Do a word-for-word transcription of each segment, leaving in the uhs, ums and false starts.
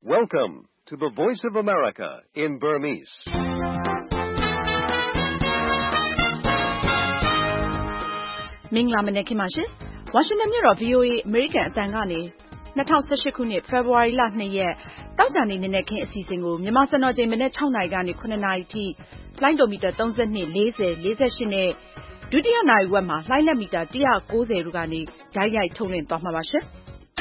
Welcome to the Voice of America in Burmese. ။မင်္ဂလာမနက်ခင်းပါရှင်။ ဝါရှင်တန်မြို့တော် ဗွီအိုအေ အမေရိကန်အသံကနေ၂၀၁၈ခုနှစ် ဖေဖော်ဝါရီလ၂ရက်သောကြာနေ့နံနက်ခင်းအစီအစဉ်ကိုမြန်မာစံတော်ချိန်မနက်၆နာရီကနေ၇နာရီထိလှိုင်းဒိုမီတာ၃၂ ၄၀ ၄၈နဲ့ဒုတိယနာရီဝက်မှာလှိုင်းလက်မီတာ၁၉၀တို့ကနေဓာတ်ရိုက်ထုတ်လွှင့်သွားမှာပါရှင်။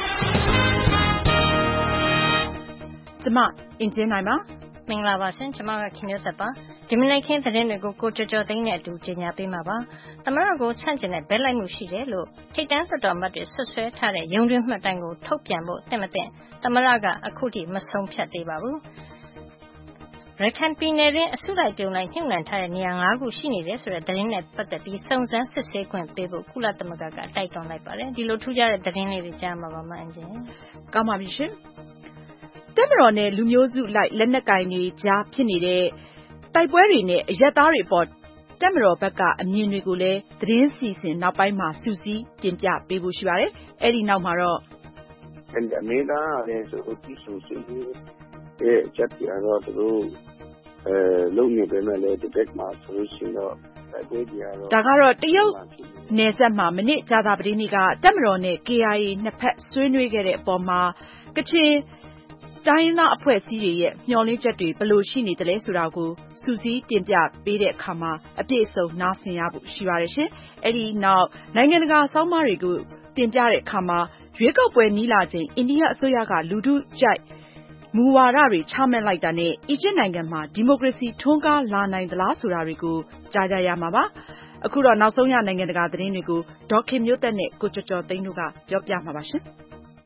ကျမအင်ဂျင်နိုင်ပါမင်္ဂလာပါရှင်ကျမကခင်မျိုးသက်ပါဒီမနက်ခင်းသတင်းတွေကိုကိုကြော်ကြော်သိန်းနဲ့အတူကြေညာပေးမှာပါသမရကိုဆန့်ကျင်တဲ့ဘက်လိုက်မှုရှိတယ်လို့ထိတ်တန်းသတော်မှတ်တွေဆွဆွဲထားတဲ့ရုံးတွင်းမှတ်တမ်းကိုထုတ်ပြန်ဖို့တင့်မတင့်သမရကအခုထိမဆုံးဖြတ်သေးပါဘူးရခိုင်ပြည်နယ်တွင်အစုလိုက်ပြုံလိုက်ညှိနှံထားတဲ့နေရာ၅ခုရှိနေတယ်ဆိုတဲ့သတင်းနဲ့ပတ်သက်ပြီးစုံစမ်းစစ်ဆေးခွင့်ပေးဖို့ကုလသမဂ္ဂကတိုက်တွန်းလိုက်ပါတယ်ဒီလိုထူးခြားတဲ့သတင်းလေးတွေကြားမှာပါမှအင်ဂျင်ကောင်းပါပြီရှင်တပ်မတော်နဲ့လူမျိုးစုလိုက်လက်နက်ကင်တွေကြားဖြစ်နေတဲ့တိုက်ပွဲတွေနဲ့အရပ်သားတွေပေါ်တပ်မတော်ဘက်ကအမြင်တွေကိုလည်းသတင်းစီစဉ်နောက်ပိုင်းမှာစူးစီးတင်ပြပေးဖို့ရှိပါတယ်။အဲဒီနောက်မှာတော့အမေကလည်းဆိုဒီဆိုဆိုအဲချက်ပြတော့သူတို့အဲလုံနေတယ်နဲ့လည်းဒီဘက်မှာဆိုရှင်တော့တိုက်ပွဲကြီးကတော့ဒါကတော့တရုတ်နယ်စပ်မှာမနေ့ကြာသပတေးနေ့ကတပ်မတော်နဲ့ ကေအိုင်အေ နှစ်ဖက်ဆွေးနွေးခဲ့တဲ့အပေါ်မှာကချင်တိုင်းရင်းသားအဖွဲ့အစည်းတွေရဲ့မျှော်လင့်ချက်တွေဘယ်လိုရှိနေသလဲဆိုတာကိုစူးစီးတင်ပြပေးတဲ့အခါမှာအပြည့်အစုံနားဆင်ရဖို့ရှိပါတယ်ရှင်။အဲဒီနောက်နိုင်ငံတကာဆောင်းပါးတွေကိုတင်ပြတဲ့အခါမှာရွေးကောက်ပွဲနီးလာချိန်အိန္ဒိယအစိုးရကလူထုကြိုက်မူဝါဒတွေချမှတ်လိုက်တာနဲ့အီဂျစ်နိုင်ငံမှာဒီမိုကရေစီထွန်းကားလာနိုင်သလားဆိုတာတွေကိုကြားကြရမှာပါ။အခုတော့နောက်ဆုံးရနိုင်ငံတကာသတင်းတွေကိုဒေါ်ခင်မျိုးသက်နဲ့ကိုကျော်ကျော်သိန်းတို့ကပြောပြမှာပါရှင်။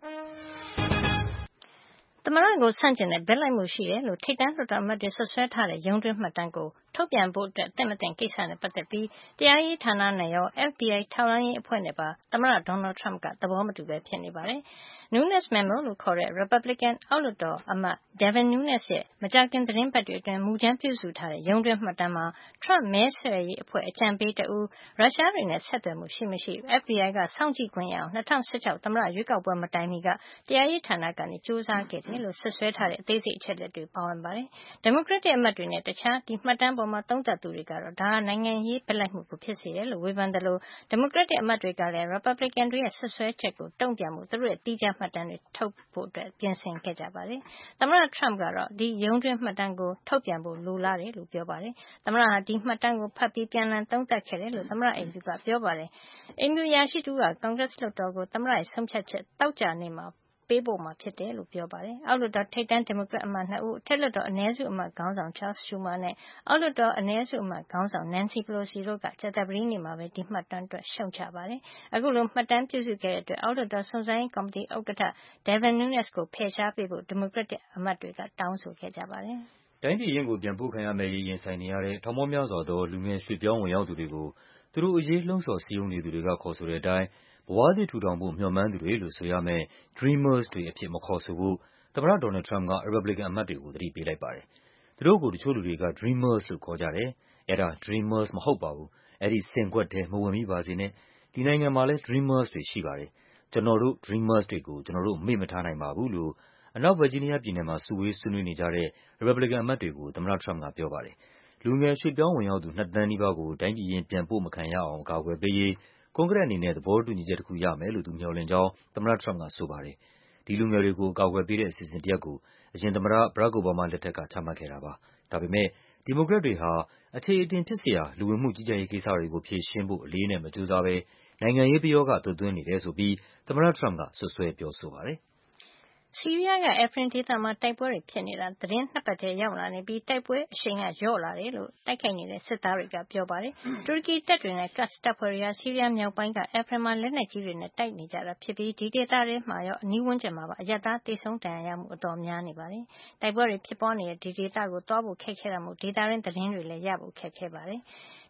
သမရကိုဆန့်ကျင်တဲ့ဘက်လိုက်မှုရှိတယ်လို့ထိတ်တန်းလွှတ်တော်အမတ်တွေဆွဆွဲထားတဲ့ရုံးတွင်းမှတ်တမ်းကိုထုတ်ပြန်ဖို့အတွက်တင့်မတင့်ကိစ္စနဲ့ပတ်သက်ပြီးတရားရေးဌာနနဲ့ရော F B I ထောက်လှမ်းရေးအဖွဲ့နဲ့ပါသမရဒေါ်နယ်ထရမ့်ကသဘောမတူပဲဖြစ်နေပါတယ်။ Nunes Memo လို့ခေါ်တဲ့ Republican အောက်လွှတ်တော်အမတ် Devin Nunes ရဲ့မကြာခင်သတင်းပတ်တွေအတွင်းမူကြမ်းပြုစုထားတဲ့ရုံးတွင်းမှတ်တမ်းမှာ Trump မဲဆွယ်ရေးအဖွဲ့အကြံပေးတဦးရုရှားတွေနဲ့ဆက်သွယ်မှုရှိမရှိ F B I ကစောင့်ကြည့်ခွင့်ရအောင်၂၀၁၆သမရရွေးကောက်ပွဲမတိုင်မီကတရားရေးဌာနကနေစူးစမ်းခဲ့တယ်လို့ဆွဆွဲထားတဲ့အသေးစိတ်အချက်လက်တွေပါဝင်ပါတယ်။ Democratic အမတ်တွေနဲ့တခြားဒီမှတ်တမ်းပေါ်မှာသုံးသပ်သူတွေကတော့ဒါဟာနိုင်ငံရေးဘက်လိုက်မှုကိုဖြစ်စေတယ်လို့ဝေဖန်တယ်လို့ Democratic အမတ်တွေကလည်း Republican တွေရဲ့ဆွဆွဲချက်ကိုတုံ့ပြန်မှုသူတို့ရဲ့တိကျမှတ်တမ်းတွေထုတ်ဖို့အတွက်ပြင်ဆင်ခဲ့ကြပါတယ်။သမ္မတ Trump ကတော့ဒီရုံးတွင်းမှတ်တမ်းကိုထုတ်ပြန်ဖို့လိုလားတယ်လို့ပြောပါတယ်။သမ္မတဟာဒီမှတ်တမ်းကိုဖတ်ပြီးပြန်လှန်သုံးသပ်ခဲ့တယ်လို့သမ္မတအိမ်ဖြူကပြောပါတယ်။အိမ်ဖြူအရာရှိတဦးက Congress လွှတ်တော်ကိုသမ္မတရဲ့ဆုံးဖြတ်ချက်သောကြာနေ့မှာပေးပို့မှာဖြစ်တယ်လို့ပြောပါတယ်။အောက်လွှတ်တော်ထိပ်တန်းဒီမိုကရက်အမတ်နှစ်ဦးအထက်လွှတ်တော်အနည်းစုအမတ်ခေါင်းဆောင် Charles Schumer နဲ့အောက်လွှတ်တော်အနည်းစုအမတ်ခေါင်းဆောင် Nancy Pelosi တို့ကကြာသပတေးနေ့မှာပဲဒီမှတ်တမ်းအတွက်ရှုံ့ချပါတယ်။အခုလိုမှတ်တမ်းပြုစုခဲ့တဲ့အတွက်အောက်လွှတ်တော်စုံစမ်းရေးကော်မတီဥက္ကဋ္ဌ Devin Nunes ကိုဖယ်ရှားပေးဖို့ဒီမိုကရက်တစ်အမတ်တွေကတောင်းဆိုခဲ့ကြပါတယ်။တိုင်းပြည်ရင်းကိုပြန်ပို့ခံရမယ့်ရင်ဆိုင်နေရတဲ့ထောင်ပေါင်းများစွာသောလူငယ်ရွှေ့ပြောင်းဝင်ရောက်သူတွေကိုသူတို့အရေးလှုံ့ဆော်စည်းရုံးနေသူတွေကခေါ်ဆိုတဲ့အတိုင်းဘဝသစ်ထူထောင်ဖို့မျှော်မှန်းသူတွေလို့ဆိုရမယ့် Dreamers တွေအဖြစ်မခေါ်ဆိုဖို့သမ္မတဒေါ်နယ်လ်ဒ် ထရမ့်ပ်က ရီပတ်ဘလီကန်အမတ်တွေကိုသတိပေးလိုက်ပါတယ်။သူတို့ကိုတချို့လူတွေက Dreamers လို့ခေါ်ကြတယ်။အဲဒါ Dreamers မဟုတ်ပါဘူး။အဲဒီစင်ကွက်ထဲမဝင်မိပါစေနဲ့။ဒီနိုင်ငံမှာလည်း Dreamers တွေရှိပါတယ်။ကျနော်တို့ Dreamers တွေကိုကျနော်တို့မေ့မထားနိုင်ပါဘူးလို့အနောက်ဗာဂျီးနီးယားပြည်နယ်မှာစုဝေးဆွေးနွေးနေကြတဲ့ရီပတ်ဘလီကန်အမတ်တွေကိုသမ္မတထရမ့်ပ်ကပြောပါတယ်။လူငယ်ရွှေ့ပြောင်းဝင်ရောက်သူနှစ်သန်းနီးပါးကိုတိုင်းပြည်ရင်းပြန်ပို့မခံရအောင်အကာအကွယ်ပေးရေးကွန်ဂရက်အနေနဲ့သဘောတူညီချက်တခုရမယ်လို့သူမျှော်လင့်ကြောင်းသမ္မတထရမ့်ပ်ကဆိုပါတယ်။ဒီလူငယ်တွေကိုအကာအကွယ်ပေးတဲ့အစီအစဉ်တရပ်ကိုအရင်သမ္မတ ဘရက်ခ် အိုဘားမားလက်ထက်ကချမှတ်ခဲ့တာပါ။ဒါပေမယ့်ဒီမိုကရက်တွေဟာအခြေအတင်ဖြစ်စရာလူဝင်မှုကြီးကြပ်ရေးကိစ္စတွေကိုဖြေရှင်းဖို့အလေးအနက်မကြိုးစားဘဲနိုင်ငံရေးပယောဂသွတ်သွင်းနေတယ်ဆိုပြီးသမ္မတထရမ့်ပ်ကစွပ်စွဲပြောဆိုပါတယ်။ဆီးရီးယားက Afrin ဒေသမှာတိုက်ပွဲတွေဖြစ်နေတာသတင်းနှစ်ပတ်ထဲရောက်လာနေပြီးတိုက်ပွဲအရှိန်ကလျော့လာတယ်လို့တိုက်ခိုက်နေတဲ့စစ်သားတွေကပြောပါတယ်။တူရကီတပ်တွေနဲ့ Kurds တပ်ဖွဲ့တွေဟာဆီးရီးယားမြောက်ပိုင်းက Afrin မှာလက်နက်ကြီးတွေနဲ့တိုက်နေကြတာဖြစ်ပြီးဒီဒေသထဲမှာရောအနီးဝန်းကျင်မှာပါအရပ်သားသေဆုံးဒဏ်ရာရမှုအတော်များနေပါတယ်။တိုက်ပွဲတွေဖြစ်ပွားနေတဲ့ဒီဒေသကိုသွားဖို့ခက်ခဲတာမို့ဒေသရင်းသတင်းတွေလည်းရဖို့ခက်ခဲပါတယ်။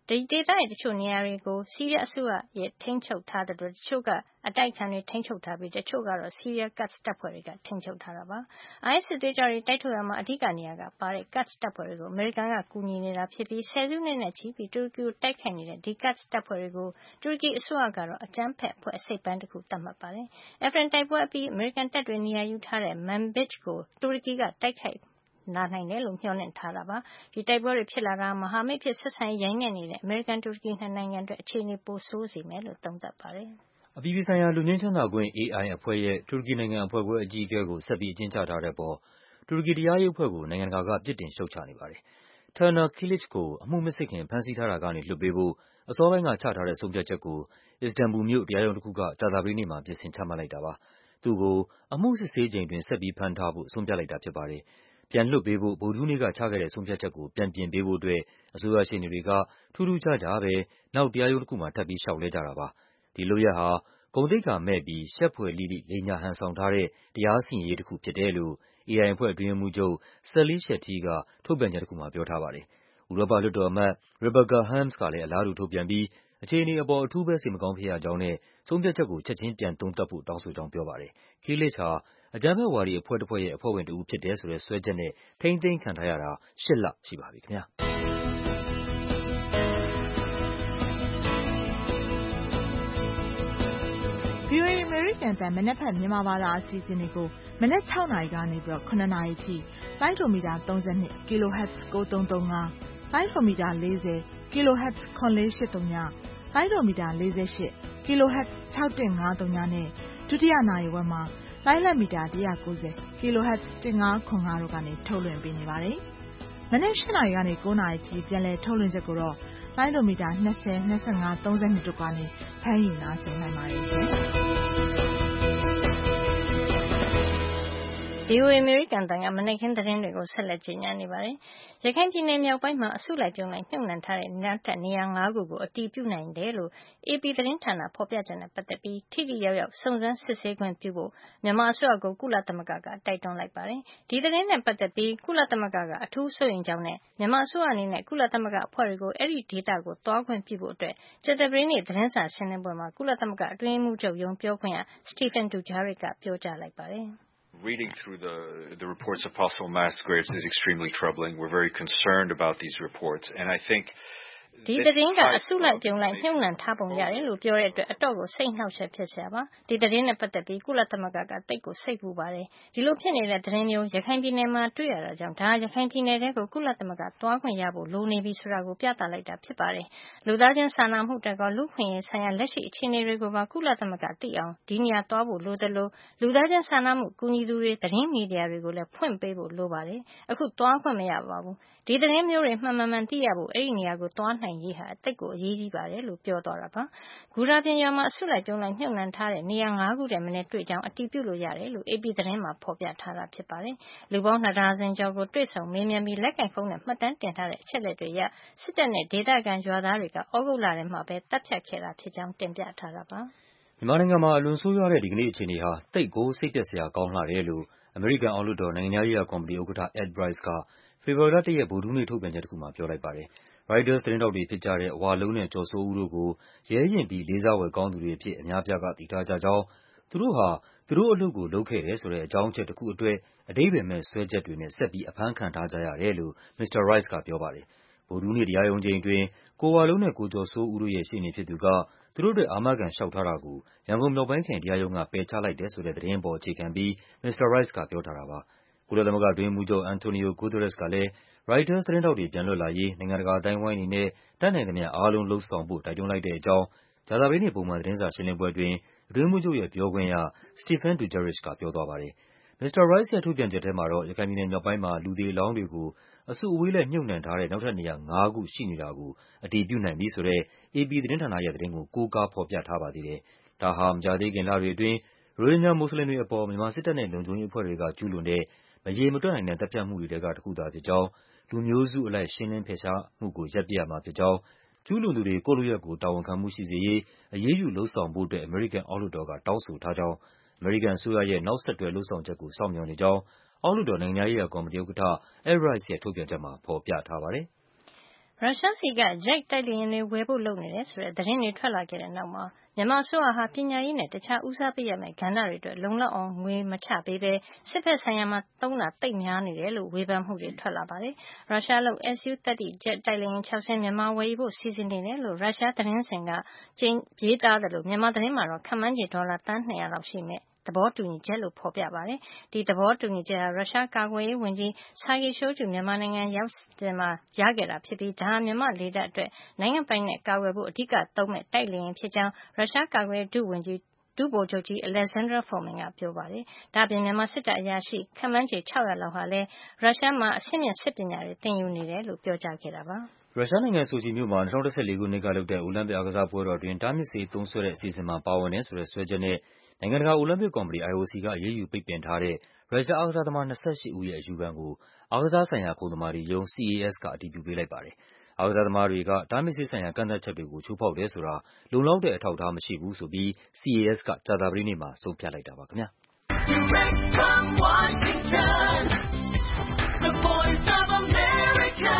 ဒီဒေသရဲ့တချို့နေရာတွေကိုဆီးရီးယားအစိုးရရဲ့ထိန်းချုပ်ထားတဲ့တချို့ကအတိုက်ခံတွေထိန်းချုပ်ထားပြီးတချို့ကတော့ဆီးရီးယား Kurds တပ်ဖွဲ့တွေကထိန်းချုပ်ထားတာပါ။ I S စစ်သွေးကြွတွေတိုက်ထုတ်ရမှာအဓိကနေရာကပါတဲ့ Kurds တပ်ဖွဲ့တွေကိုအမေရိကန်ကကူညီနေတာဖြစ်ပြီးဆယ်စုနှစ်နဲ့ချီပြီးတူရကီကိုတိုက်ခိုက်နေတဲ့ဒီ Kurds တပ်ဖွဲ့တွေကိုတူရကီအစိုးရကတော့အကြမ်းဖက်အဖွဲ့အစိတ်ပိုင်းတစ်ခုသတ်မှတ်ပါတယ်။ Afrin တိုက်ပွဲအပြီးအမေရိကန်တပ်တွေနေရာယူထားတဲ့ Manbij ကိုတူရကီကတိုက်ခိုက်လာနိုင်တယ်လို့မျှော်လင့်ထားတာပါ။ဒီတိုက်ပွဲတွေဖြစ်လာတာမဟာမိတ်ဖြစ်ဆက်ဆံရေးရိုင်းငံ့နေတဲ့အမေရိကန်တူရကီနှစ်နိုင်ငံအတွက်အခြေအနေပိုဆိုးစေမယ်လို့သုံးသပ်ပါတယ်။အပြည်ပြည်ဆိုင်ရာလွတ်ငြိမ်းချမ်းသာခွင့် A I အဖွဲ့ရဲ့တူရကီနိုင်ငံအဖွဲ့ခွဲအကြီးအကဲကိုဆက်ပြီးအကျဉ်းချထားတဲ့အပေါ်တူရကီတရားရေးအဖွဲ့ကိုနိုင်ငံတကာကပြစ်တင်ရှုတ်ချနေပါတယ်။ Turner Kilic ကိုအမှုမစစ်ခင်ဖမ်းဆီးထားတာကနေလွှတ်ပေးဖို့အစောပိုင်းကချထားတဲ့ဆုံးဖြတ်ချက်ကိုအစ္စတန်ဘူလ်မြို့တရားရုံးတခုကကြာသပတေးနေ့မှာပြင်ဆင်ချမှတ်လိုက်တာပါ။သူ့ကိုအမှုစစ်ဆေးချိန်အတွင်းဆက်ပြီးဖမ်းထားဖို့ဆုံးဖြတ်လိုက်တာဖြစ်ပါတယ်။ပြန်လွှတ်ပေးဖို့ဗုဒ္ဓဟူးနေ့ကချခဲ့တဲ့ဆုံးဖြတ်ချက်ကိုပြန်ပြင်ပေးဖို့အတွက်အစိုးရရှေ့နေတွေကထူးထူးခြားခြားပဲနောက်တရားရုံးတခုမှာထပ်ပြီးလျှောက်လဲကြတာပါ။ဒီလုပ်ရပ်ဟာဂုဏ်သိက္ခာမဲ့ပြီးရှက်ဖွယ်လိလိလိမ်ညာဟန်ဆောင်ထားတဲ့တရားစီရင်ရေးတခုဖြစ်တယ်လို့ A I အဖွဲ့အတွင်းရေးမှူးချုပ် Sally Shetty ကထုတ်ပြန်ချက်တခုမှာပြောထားပါတယ်။ဥရောပလွှတ်တော်အမတ် Rebecca Harms ကလည်းအလားတူထုတ်ပြန်ပြီးအခြေအနေအပေါ်အထူးပဲစိတ်မကောင်းဖြစ်ရကြောင်းနဲ့ဆုံးဖြတ်ချက်ကိုချက်ချင်းပြန်သုံးသပ်ဖို့တောင်းဆိုကြောင်းပြောပါတယ်။ Kilic ဟာအကြမ်းဖက်ဝါဒီအဖွဲ့တဖွဲ့ရဲ့အဖွဲ့ဝင်တဦးဖြစ်တယ်ဆိုတဲ့စွဲချက်နဲ့ထိန်းသိမ်းခံထားရတာရှစ်လရှိပါပြီခင်ဗျာ။ဗွီအိုအေ အမေရိကန်အသံမနက်ဖြန်မြန်မာဘာသာအစီအစဉ်တွေကိုမနက်၆နာရီကနေပြီးတော့ခုနှစ်နာရီထိလိုင်းဒိုမီတာသုံး၂ kilohertz ကိုးသုံးသုံးငါးလိုင်းဒိုမီတာ၄၀ kilohertz ခွန်လေးရှစ်သုံးညလိုင်းဒိုမီတာ၄၈ kilohertz ၆၁၅သုံးညနဲ့ဒုတိယနာရီဝက်မှာလိုင်းလက်မီတာ၁၉၀ kilohertz ၁၅ခွန်ငါတို့ကနေထုတ်လွှင့်ပေးနေပါတယ်။မနေ့၈နာရီကနေ၉နာရီထိပြန်လည်ထုတ်လွှင့်ချက်ကိုတော့လိုင်းဒိုမီတာ၂၀ ၂၅ ၃၂တို့ကနေဖမ်းယူနားဆင်နိုင်ပါတယ်ရှင်။ဗွီအိုအေ အမေရိကန်အသံကမနက်ခင်းသတင်းတွေကိုဆက်လက်ကြေညာနေပါတယ်။ရခိုင်ပြည်နယ်မြောက်ပိုင်းမှာအစုလိုက်ပြုံလိုက်မြှုပ်နှံထားတဲ့နောက်ထပ်နေရာငါးခုကိုအတည်ပြုနိုင်တယ်လို့ အေပီ သတင်းဌာနဖော်ပြချက်နဲ့ပတ်သက်ပြီးထိထိရောက်ရောက်စုံစမ်းစစ်ဆေးခွင့်ပြုဖို့မြန်မာအစိုးရကိုကုလသမဂ္ဂကတိုက်တွန်းလိုက်ပါတယ်။ဒီသတင်းနဲ့ပတ်သက်ပြီးကုလသမဂ္ဂကအထူးစိုးရိမ်ကြောင်းနဲ့မြန်မာအစိုးရအနေနဲ့ကုလသမဂ္ဂအဖွဲ့တွေကိုအဲဒီဒေသကိုသွားခွင့်ပြုဖို့အတွက်ကြာသပတေးနေ့သတင်းစာရှင်းလင်းပွဲမှာကုလသမဂ္ဂအတွင်းရေးမှူးချုပ်ရုံးပြောခွင့်ရ Stéphane Dujarric ကပြောကြားလိုက်ပါတယ်။ Reading through the, the reports of possible mass graves is extremely troubling. We're very concerned about these reports. And I think ဒီသတင်းကအစုလိုက်ပြုံလိုက်မြှုပ်နှံထားပုံရတယ်လို့ပြောတဲ့အတွက်အတော့ကိုစိတ်နှောက်ယှက်ဖြစ်စရာပါဒီသတင်းနဲ့ပတ်သက်ပြီးကုလသမဂ္ဂကတိတ်ကိုစိတ်ပူပါတယ်ဒီလိုဖြစ်နေတဲ့သတင်းမျိုးရခိုင်ပြည်နယ်မှာတွေ့ရတာကြောင့်ဒါရခိုင်ပြည်နယ်တဲကိုကုလသမဂ္ဂသွားခွင့်ရဖို့လိုနေပြီဆိုတာကိုပြသလိုက်တာဖြစ်ပါတယ်လူသားချင်းစာနာမှုတကောလူခွင့်ရေးဆိုင်ရာလက်ရှိအခြေအနေတွေကိုပါကုလသမဂ္ဂသိအောင်ဒီနေရာသွားဖို့လိုသလိုလူသားချင်းစာနာမှုကူညီသူတွေသတင်းမီဒီယာတွေကိုလည်းဖွင့်ပေးဖို့လိုပါတယ်အခုသွားခွင့်မရပါဘူးဒီသတင်းမျိုးတွေမှန်မှန်မှန်သိရဖို့အဲ့ဒီနေရာကိုသွားနိုင်ရေးဟာအသိကိုအရေးကြီးပါတယ်လို့ပြောသွားတာပါဂူရာပြင်ရွာမှာအစုလိုက်ပြုံလိုက်မြှုပ်နှံထားတဲ့နေရာငါးခုတည်းမနေ့တွေ့ကြောင်းအတည်ပြုလို့ရတယ်လို့ အေပီ သတင်းမှာဖော်ပြထားတာဖြစ်ပါတယ်လူပေါင်းနှစ်ဒါဇင်ကျော်ကိုတွေ့ဆုံမေးမြန်းပြီးလက်ကင်ဖုန်းနဲ့မှတ်တမ်းတင်ထားတဲ့အချက်လက်တွေအရစစ်တပ်နဲ့ဒေသခံရွာသားတွေကဩဂုတ်လထဲမှာပဲတပ်ဖြတ်ခဲ့တာဖြစ်ကြောင်းတင်ပြထားတာပါမြန်မာနိုင်ငံမှာအလွန်ဆိုးရွားတဲ့ဒီကနေ့အခြေအနေဟာတိတ်ကိုစိတ်ပျက်စရာကောင်းလှတယ်လို့အမေရိကန်အောက်လွှတ်တော်နိုင်ငံရေးရာကော်မတီဥက္ကဋ္ဌ Ed Royce ကဖေဖော်ဝါရီလတစ်ရက်ဗုဒ္ဓဟူးနေ့ထုတ်ပြန်ချက်တခုမှာပြောလိုက်ပါတယ်။ Reuters သတင်းထောက်တွေဖြစ်ကြတဲ့ဝလုံးနဲ့ကျော်စိုးဦးတို့ကိုရဲရင့်ပြီးလေးစားဖွယ်ကောင်းသူတွေအဖြစ်အများအပြားကသိထားကြကြောင်းသူတို့ဟာသူတို့အလုပ်ကိုလုပ်ခဲ့တယ်ဆိုတဲ့အကြောင်းအချက်တခုအတွက်အဓိပ္ပါယ်မဲ့စွဲချက်တွေနဲ့ဆက်ပြီးအဖမ်းခံထားကြရတယ်လို့ မစ္စတာ Royce ကပြောပါတယ်။ဗုဒ္ဓဟူးနေ့တရားရုံးချိန်းအတွင်းကိုဝလုံးနဲ့ကိုကျော်စိုးဦးတို့ရဲ့ရှေ့နေဖြစ်သူကသူတို့အတွက်အာမခံလျှောက်ထားတာကိုရန်ကုန်မြောက်ပိုင်းခရိုင်တရားရုံးကပယ်ချလိုက်တယ်ဆိုတဲ့သတင်းအပေါ်အခြေခံပြီးမစ္စတာ Royce ကပြောထားတာပါ။ကုလသမဂ္ဂအတွင်းရေးမှူးချုပ် Antonio Guterres ကလည်း Reuters သတင်းထောက်တွေပြန်လွတ်လာရေးနိုင်ငံတကာအသိုင်းအဝိုင်းအနေနဲ့တတ်နိုင်သမျှအားလုံးလုပ်ဆောင်ဖို့တိုက်တွန်းလိုက်တဲ့အကြောင်းကြာသပတေးနေ့ပုံမှန်သတင်းစာရှင်းလင်းပွဲအတွင်းအတွင်းရေးမှူးချုပ်ရဲ့ပြောခွင့်ရ Stéphane Dujarric ကပြောသွားပါတယ်။မစ္စတာ Royce ရဲ့ထုတ်ပြန်ချက်ထဲမှာတော့ရခိုင်ပြည်နယ်မြောက်ပိုင်းမှာလူသေအလောင်းတွေကိုအစုအဝေးလိုက်မြှုပ်နှံထားတဲ့နောက်ထပ်နေရာငါးခုရှိနေတာကိုအတည်ပြုနိုင်ပြီဆိုတဲ့ အေပီ သတင်းဌာနရဲ့သတင်းကိုကိုးကားဖော်ပြထားပါသေးတယ်။ဒါဟာမကြာသေးခင်လတွေအတွင်းရိုဟင်ဂျာမွတ်ဆလင်တွေအပေါ်မြန်မာစစ်တပ်နဲ့လုံခြုံရေးအဖွဲ့တွေကကျူးလွန်တဲ့မရေမတွက်နိုင်တဲ့သတ်ဖြတ်မှုတွေထဲကတခုသာဖြစ်ကြောင်းလူမျိုးစုအလိုက်ရှင်းလင်းဖယ်ရှားမှုကိုရပ်ပစ်ရမှာဖြစ်ကြောင်းကျူးလွန်သူတွေကိုယ့်လုပ်ရပ်ကိုတာဝန်ခံမှုရှိစေရေးအရေးယူလုပ်ဆောင်ဖို့အတွက်အမေရိကန်အောက်လွှတ်တော်ကတောင်းဆိုထားကြောင်းအမေရိကန်အစိုးရရဲ့နောက်ဆက်တွဲလုပ်ဆောင်ချက်ကိုစောင့်မျှော်နေကြောင်းအောက်လွှတ်တော်နိုင်ငံရေးရာကော်မတီဥက္ကဋ္ဌ Ed Royce ရဲ့ထုတ်ပြန်ချက်မှာဖော်ပြထားပါတယ်။ရုရှားစီက Jet တိုက်လေယာဉ်တွေဝယ်ဖို့လုပ်နေတယ်ဆိုတဲ့သတင်းတွေထွက်လာခဲ့တဲ့နောက်မှာမြန်မာအစိုးရဟာပညာရေးနဲ့တခြားဦးစားပေးရမယ့်ကဏ္ဍတွေအတွက်လုံလောက်အောင်ငွေမချပေးဘဲစစ်ဘက်ဆိုင်ရာမှာသုံးတာတိတ်များနေတယ်လို့ဝေဖန်မှုတွေထွက်လာပါတယ်။ရုရှားလုပ် S U သတ္တိ Jet တိုက်လေယာဉ်၆စင်းမြန်မာဝယ်ယူဖို့စီစဉ်နေတယ်လို့ရုရှားသတင်းစဉ်ကကြေညာရေးသားတယ်လို့မြန်မာသတင်းမှာတော့ခန့်မှန်းခြေဒေါ်လာသန်းနှစ်ရာလောက်ရှိမယ်သဘောတူညီချက်လို့ဖော်ပြပါတယ်။ဒီသဘောတူညီချက်ဟာရုရှားကာကွယ်ရေးဝန်ကြီး Sergei Shoigu မြန်မာနိုင်ငံရောက်စဉ်မှာရခဲ့တာဖြစ်ပြီးဒါဟာမြန်မာလေတပ်အတွက်နိုင်ငံပိုင်နဲ့ကာကွယ်ဖို့အဓိကသုံးမဲ့တိုက်လေယာဉ်ဖြစ်ကြောင်းရုရှားကာကွယ်ရေးဒုဝန်ကြီးဒုဗိုလ်ချုပ်ကြီး Alexander Fomin ကပြောပါတယ်။ဒါ့အပြင်မြန်မာစစ်တပ်အရာရှိခန့်မှန်းခြေ၆၀၀လောက်ဟာလည်းရုရှားမှာအဆင့်မြင့်စစ်ပညာတွေသင်ယူနေတယ်လို့ပြောကြားခဲ့တာပါ။ရုရှားနိုင်ငံဆိုချီမြို့မှာ၂၀၁၄ခုနှစ်ကလုပ်တဲ့အိုလံပစ်အားကစားပွဲတော်အတွင်းတားမြစ်ဆေးသုံးစွဲတဲ့အစီအစဉ်မှာပါဝင်တယ်ဆိုတဲ့စွဲချက်နဲ့နိုင်ငံတကာအိုလံပစ်ကော်မတီ I O C ကအရေးယူပိတ်ပင်ထားတဲ့ရုရှားအားကစားသမား၂၈ဦးရဲ့အယူခံကိုအားကစားဆိုင်ရာခုံသမာဓိရုံး C A S ကအတည်ပြုပေးလိုက်ပါတယ်။အားကစားသမားတွေကတားမြစ်ဆေးဆိုင်ရာကန့်သတ်ချက်တွေကိုချိုးဖောက်တယ်ဆိုတာလုံလောက်တဲ့အထောက်အထားမရှိဘူးဆိုပြီး C A S ကကြာသပတေးနေ့မှာဆုံးဖြတ်လိုက်တာပါခင်ဗျာ။ Direct from Washington, the voice of America,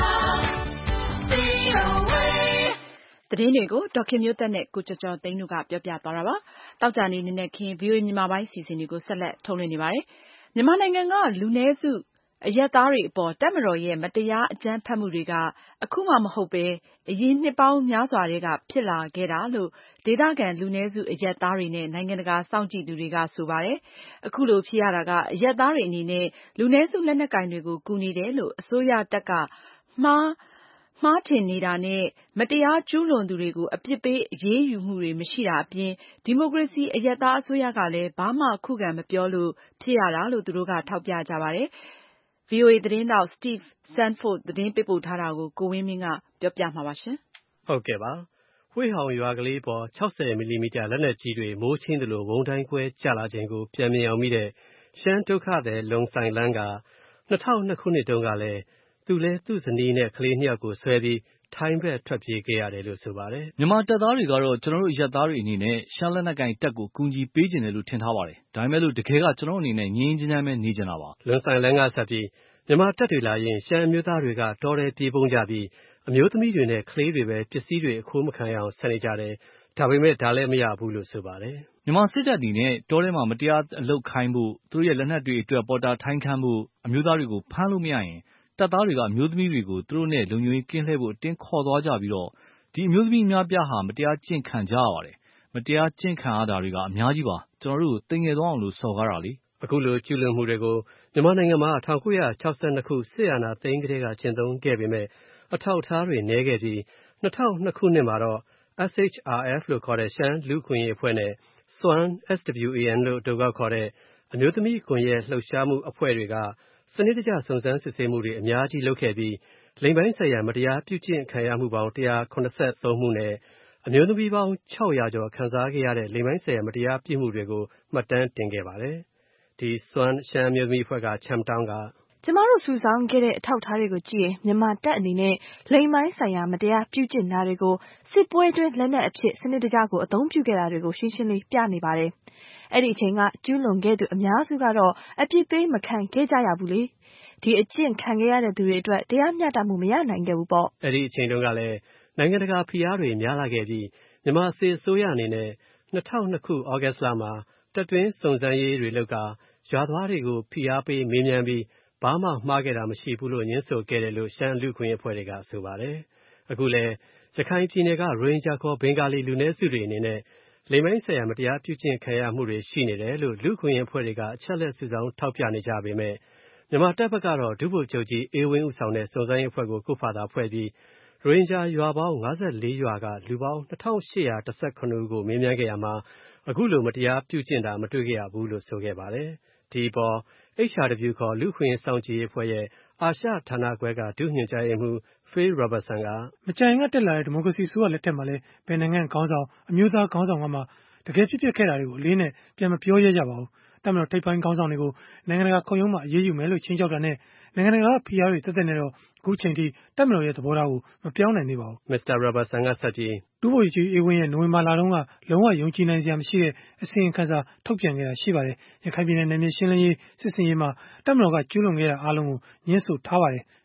V O A သတင်းတွေကိုဒေါက်ခင်မျိုးသက်နဲ့ကိုကျော်ကျော်သိန်းတို့ကပြောပြသွားတာပါ။တောက်ကြနေနေနဲ့ခင် V O A မြန်မာပိုင်းစီစဉ်တွေကိုဆက်လက်ထုတ်လွှင့်နေပါတယ်။မြန်မာနိုင်ငံကလူနည်းစုအရပ်သားတွေအပေါ်တပ်မတော်ရဲ့မတရားအကြမ်းဖက်မှုတွေကအခုမှမဟုတ်ပဲအရင်နှစ်ပေါင်းများစွာတည်းကဖြစ်လာခဲ့တာလို့ဒေသခံလူနည်းစုအရပ်သားတွေနဲ့နိုင်ငံတကာစောင့်ကြည့်သူတွေကဆိုပါတယ်။အခုလိုဖြစ်ရတာကအရပ်သားတွေအနေနဲ့လူနည်းစုလက်နက်ကိုင်တွေကိုကူညီတယ်လို့အစိုးရတပ်ကမှားမှားထင်နေတာနဲ့မတရားကျူးလွန်သူတွေကိုအပြစ်ပေးအရေးယူမှုတွေမရှိတာအပြင်ဒီမိုကရေစီအရပ်သားအစိုးရကလည်းဘာမှခုခံမပြောလို့ဖြစ်ရတာလို့သူတို့ကထောက်ပြကြပါတယ်။ V O A သတင်းထောက် Steve Sandford သတင်းပေးပို့ထားတာကိုကိုဝင်းမင်းကပြောပြမှာပါရှင်။ဟုတ်ကဲ့ပါ။ဝှေ့ဟောင်ရွာကလေးပေါ်၆၀မီလီမီတာလက်နက်ကြီးတွေမိုးချင်းသလိုဝုန်းတိုင်းကွဲကျလာခြင်းကိုပြန်မြင်အောင်မိတဲ့ရှမ်းဒုက္ခသည်လုံဆိုင်လန်းက၂၀၀၂ခုနှစ်တုန်းကလည်းသူလဲသူ့ဇနီးနဲ့ကလေးနှစ်ယောက်ကိုဆွဲပြီးထိုင်းဘက်ထွက်ပြေးခဲ့ရတယ်လို့ဆိုပါတယ်။မြန်မာတပ်သားတွေကတော့ကျွန်တော်တို့အရပ်သားတွေအနေနဲ့ရှမ်းလက်နက်ကိုင်တပ်ကိုကူညီပေးခြင်းတယ်လို့ထင်ထားပါတယ်။ဒါပေမဲ့လို့တကယ်ကကျွန်တော်အနေနဲ့ငြင်းချင်းချမ်းပဲနေကြတာပါ။လွန်ဆိုင်လန်းကဆက်ပြီးမြန်မာတပ်တွေလာရင်ရှမ်းအမျိုးသားတွေကတော်တယ်ပြေးပုံးကြပြီးအမျိုးသမီးတွေနဲ့ကလေးတွေပဲပစ္စည်းတွေအခိုးမခံရအောင်ဆက်နေကြတယ်။ဒါပေမဲ့ဒါလည်းမရဘူးလို့ဆိုပါတယ်။မြန်မာစစ်တပ်အနေနဲ့တောထဲမှာမတရားအလုပ်ခိုင်းဖို့သူတို့ရဲ့လက်နက်တွေအတွက်ပေါ်တာထိုင်းခမ်းဖို့အမျိုးသားတွေကိုဖမ်းလို့မရရင်တပ်သားတွေကအမျိုးသမီးတွေကိုသူတို့နဲ့လုံခြုံရေးကင်းလှည့်ဖို့အတင်းခေါ်သွားကြပြီးတော့ဒီအမျိုးသမီးများပြားဟာမတရားကျင့်ခံကြရပါတယ်။မတရားကျင့်ခံရတာတွေကအများကြီးပါ။ကျွန်တော်တို့တိမ်ငယ်သွားအောင်လို့စော်ကားတာလေ။အခုလိုကျူးလွန်မှုတွေကိုမြန်မာနိုင်ငံမှာ၁၉၆၂ခုစစ်အာဏာသိမ်းကတည်းကကျင့်သုံးခဲ့ပေမဲ့အထောက်အထားတွေနည်းခဲ့ပြီး၂၀၀၂ခုနှစ်မှာတော့ S H R F လို့ခေါ်တဲ့ရှမ်းလူ့အခွင့်အရေးအဖွဲ့နဲ့ S W A N S W A N လို့အတိုကောက်ခေါ်တဲ့အမျိုးသမီးကွန်ရက်လှုပ်ရှားမှုအဖွဲ့တွေကစနစ်တကျစုံစမ်းစစ်ဆေးမှုတွေအများကြီးလုပ်ခဲ့ပြီးလိင်ပိုင်းဆိုင်ရာမတရားပြုကျင့်ခံရမှုပေါင်း၁၇၃မှုနဲ့အမျိုးသမီးပေါင်း၆၀၀ကျော်ခံစားခဲ့ရတဲ့လိင်ပိုင်းဆိုင်ရာမတရားပြုမှုတွေကိုမှတ်တမ်းတင်ခဲ့ပါတယ်။ဒီ S W A N ရှမ်းအမျိုးသမီးအဖွဲ့ကချမ်တောင်းကကျမတို့စုဆောင်းခဲ့တဲ့အထောက်အထားတွေကိုကြည့်ရင်မြန်မာတပ်အနေနဲ့လိင်ပိုင်းဆိုင်ရာမတရားပြုကျင့်တာတွေကိုစစ်ပွဲတွင်းလက်နက်အဖြစ်စနစ်တကျကိုအသုံးပြုခဲ့တာတွေကိုရှင်းရှင်းလေးပြနေပါတယ်။အဲ့ဒီအချိန်ကကျူးလွန်ခဲ့သူအများစုကတော့အပြစ်ပေးမခံခဲ့ကြရဘူးလေ။ဒီအကျင့်ခံခဲ့ရတဲ့သူတွေအတွက်တရားမျှတမှုမရနိုင်ခဲ့ဘူးပေါ့။အဲ့ဒီအချိန်တုန်းကလည်းနိုင်ငံတကာဖိအားတွေများလာခဲ့ပြီးမြန်မာစစ်အစိုးရအနေနဲ့၂၀၀၂ခုဩဂတ်လမှာတပ်တွင်းစုံစမ်းရေးတွေလုပ်ကာရွာသားတွေကိုဖိအားပေးမေးမြန်းပြီးဘာမှမှားခဲ့တာမရှိဘူးလို့ညင်းဆိုခဲ့တယ်လို့ရှမ်းလူ့အခွင့်အရေးအဖွဲ့တွေကဆိုပါတယ်။အခုလည်းရခိုင်ပြည်နယ်ကရိုဟင်ဂျာခေါ်ဘင်္ဂါလီလူနည်းစုတွေအနေနဲ့လိင်ပိုင်းဆိုင်ရာမတရားပြုကျင့်ခံရမှုတွေရှိနေတယ်လို့လူ့အခွင့်အရေးအဖွဲ့တွေကအချက်လက်စုဆောင်းထောက်ပြနေကြပေမဲ့မြန်မာတပ်ဘက်ကတော့ဒုဗိုလ်ချုပ်ကြီးအေးဝင်းဦးဆောင်တဲ့စုံစမ်းရေးအဖွဲ့ကိုကိုယ့်ဖာသာဖွဲ့ပြီးရိုဟင်ဂျာရွာပေါင်း၅၄ရွာကလူပေါင်း၂၈၁၇ဦးကိုမေးမြန်းခဲ့ရမှာအခုလိုမတရားပြုကျင့်တာမတွေ့ခဲ့ရဘူးလို့ဆိုခဲ့ပါတယ်။ဒီပေါ် H R W ခေါ်လူ့အခွင့်အရေးစောင့်ကြည့်ရေးအဖွဲ့ရဲ့အာရှဌာနခွဲကဒုညွှန်ကြားရေးမှူး Phil Robertson ကမကြင်ကတက်လာတဲ့ဒီမိုကရေစီဆိုရလက်ထက်မှာလည်းဘယ်နိုင်ငံခေါင်းဆောင်အမျိုးသားခေါင်းဆောင်ကမှတကယ်ဖြစ်ဖြစ်ခဲ့တာတွေကိုအလေးနဲ့ပြန်မပြောရကြပါဘူး။တပ်မတော်ထိပ်ပိုင်းခေါင်းဆောင်တွေကိုနိုင်ငံတကာခုံရုံးမှာအရေးယူမယ်လို့ချင်းချောက်တာနဲ့နိုင်ငံတကာကဖိအားတွေတက်တက်နဲ့တော့အခုချိန်ထိတပ်မတော်ရဲ့သဘောထားကိုမပြောင်းနိုင်သေးပါဘူး။ Mister Robertson ကဆက်ပြီးဒုဗိုလ်ချုပ်အေးဝင်းရဲ့နိုဝင်ဘာလတုန်းကလုံးဝယုံကြည်နိုင်စရာမရှိတဲ့အစီရင်ခံစာထုတ်ပြန်ခဲ့တာရှိပါတယ်။ရခိုင်ပြည်နယ်နယ်မြေရှင်းလင်းရေးစစ်စင်ရေးမှာတပ်မတော်ကကျူးလွန်ခဲ့တာအားလုံးကိုညှင်းဆိုထားပါတယ်။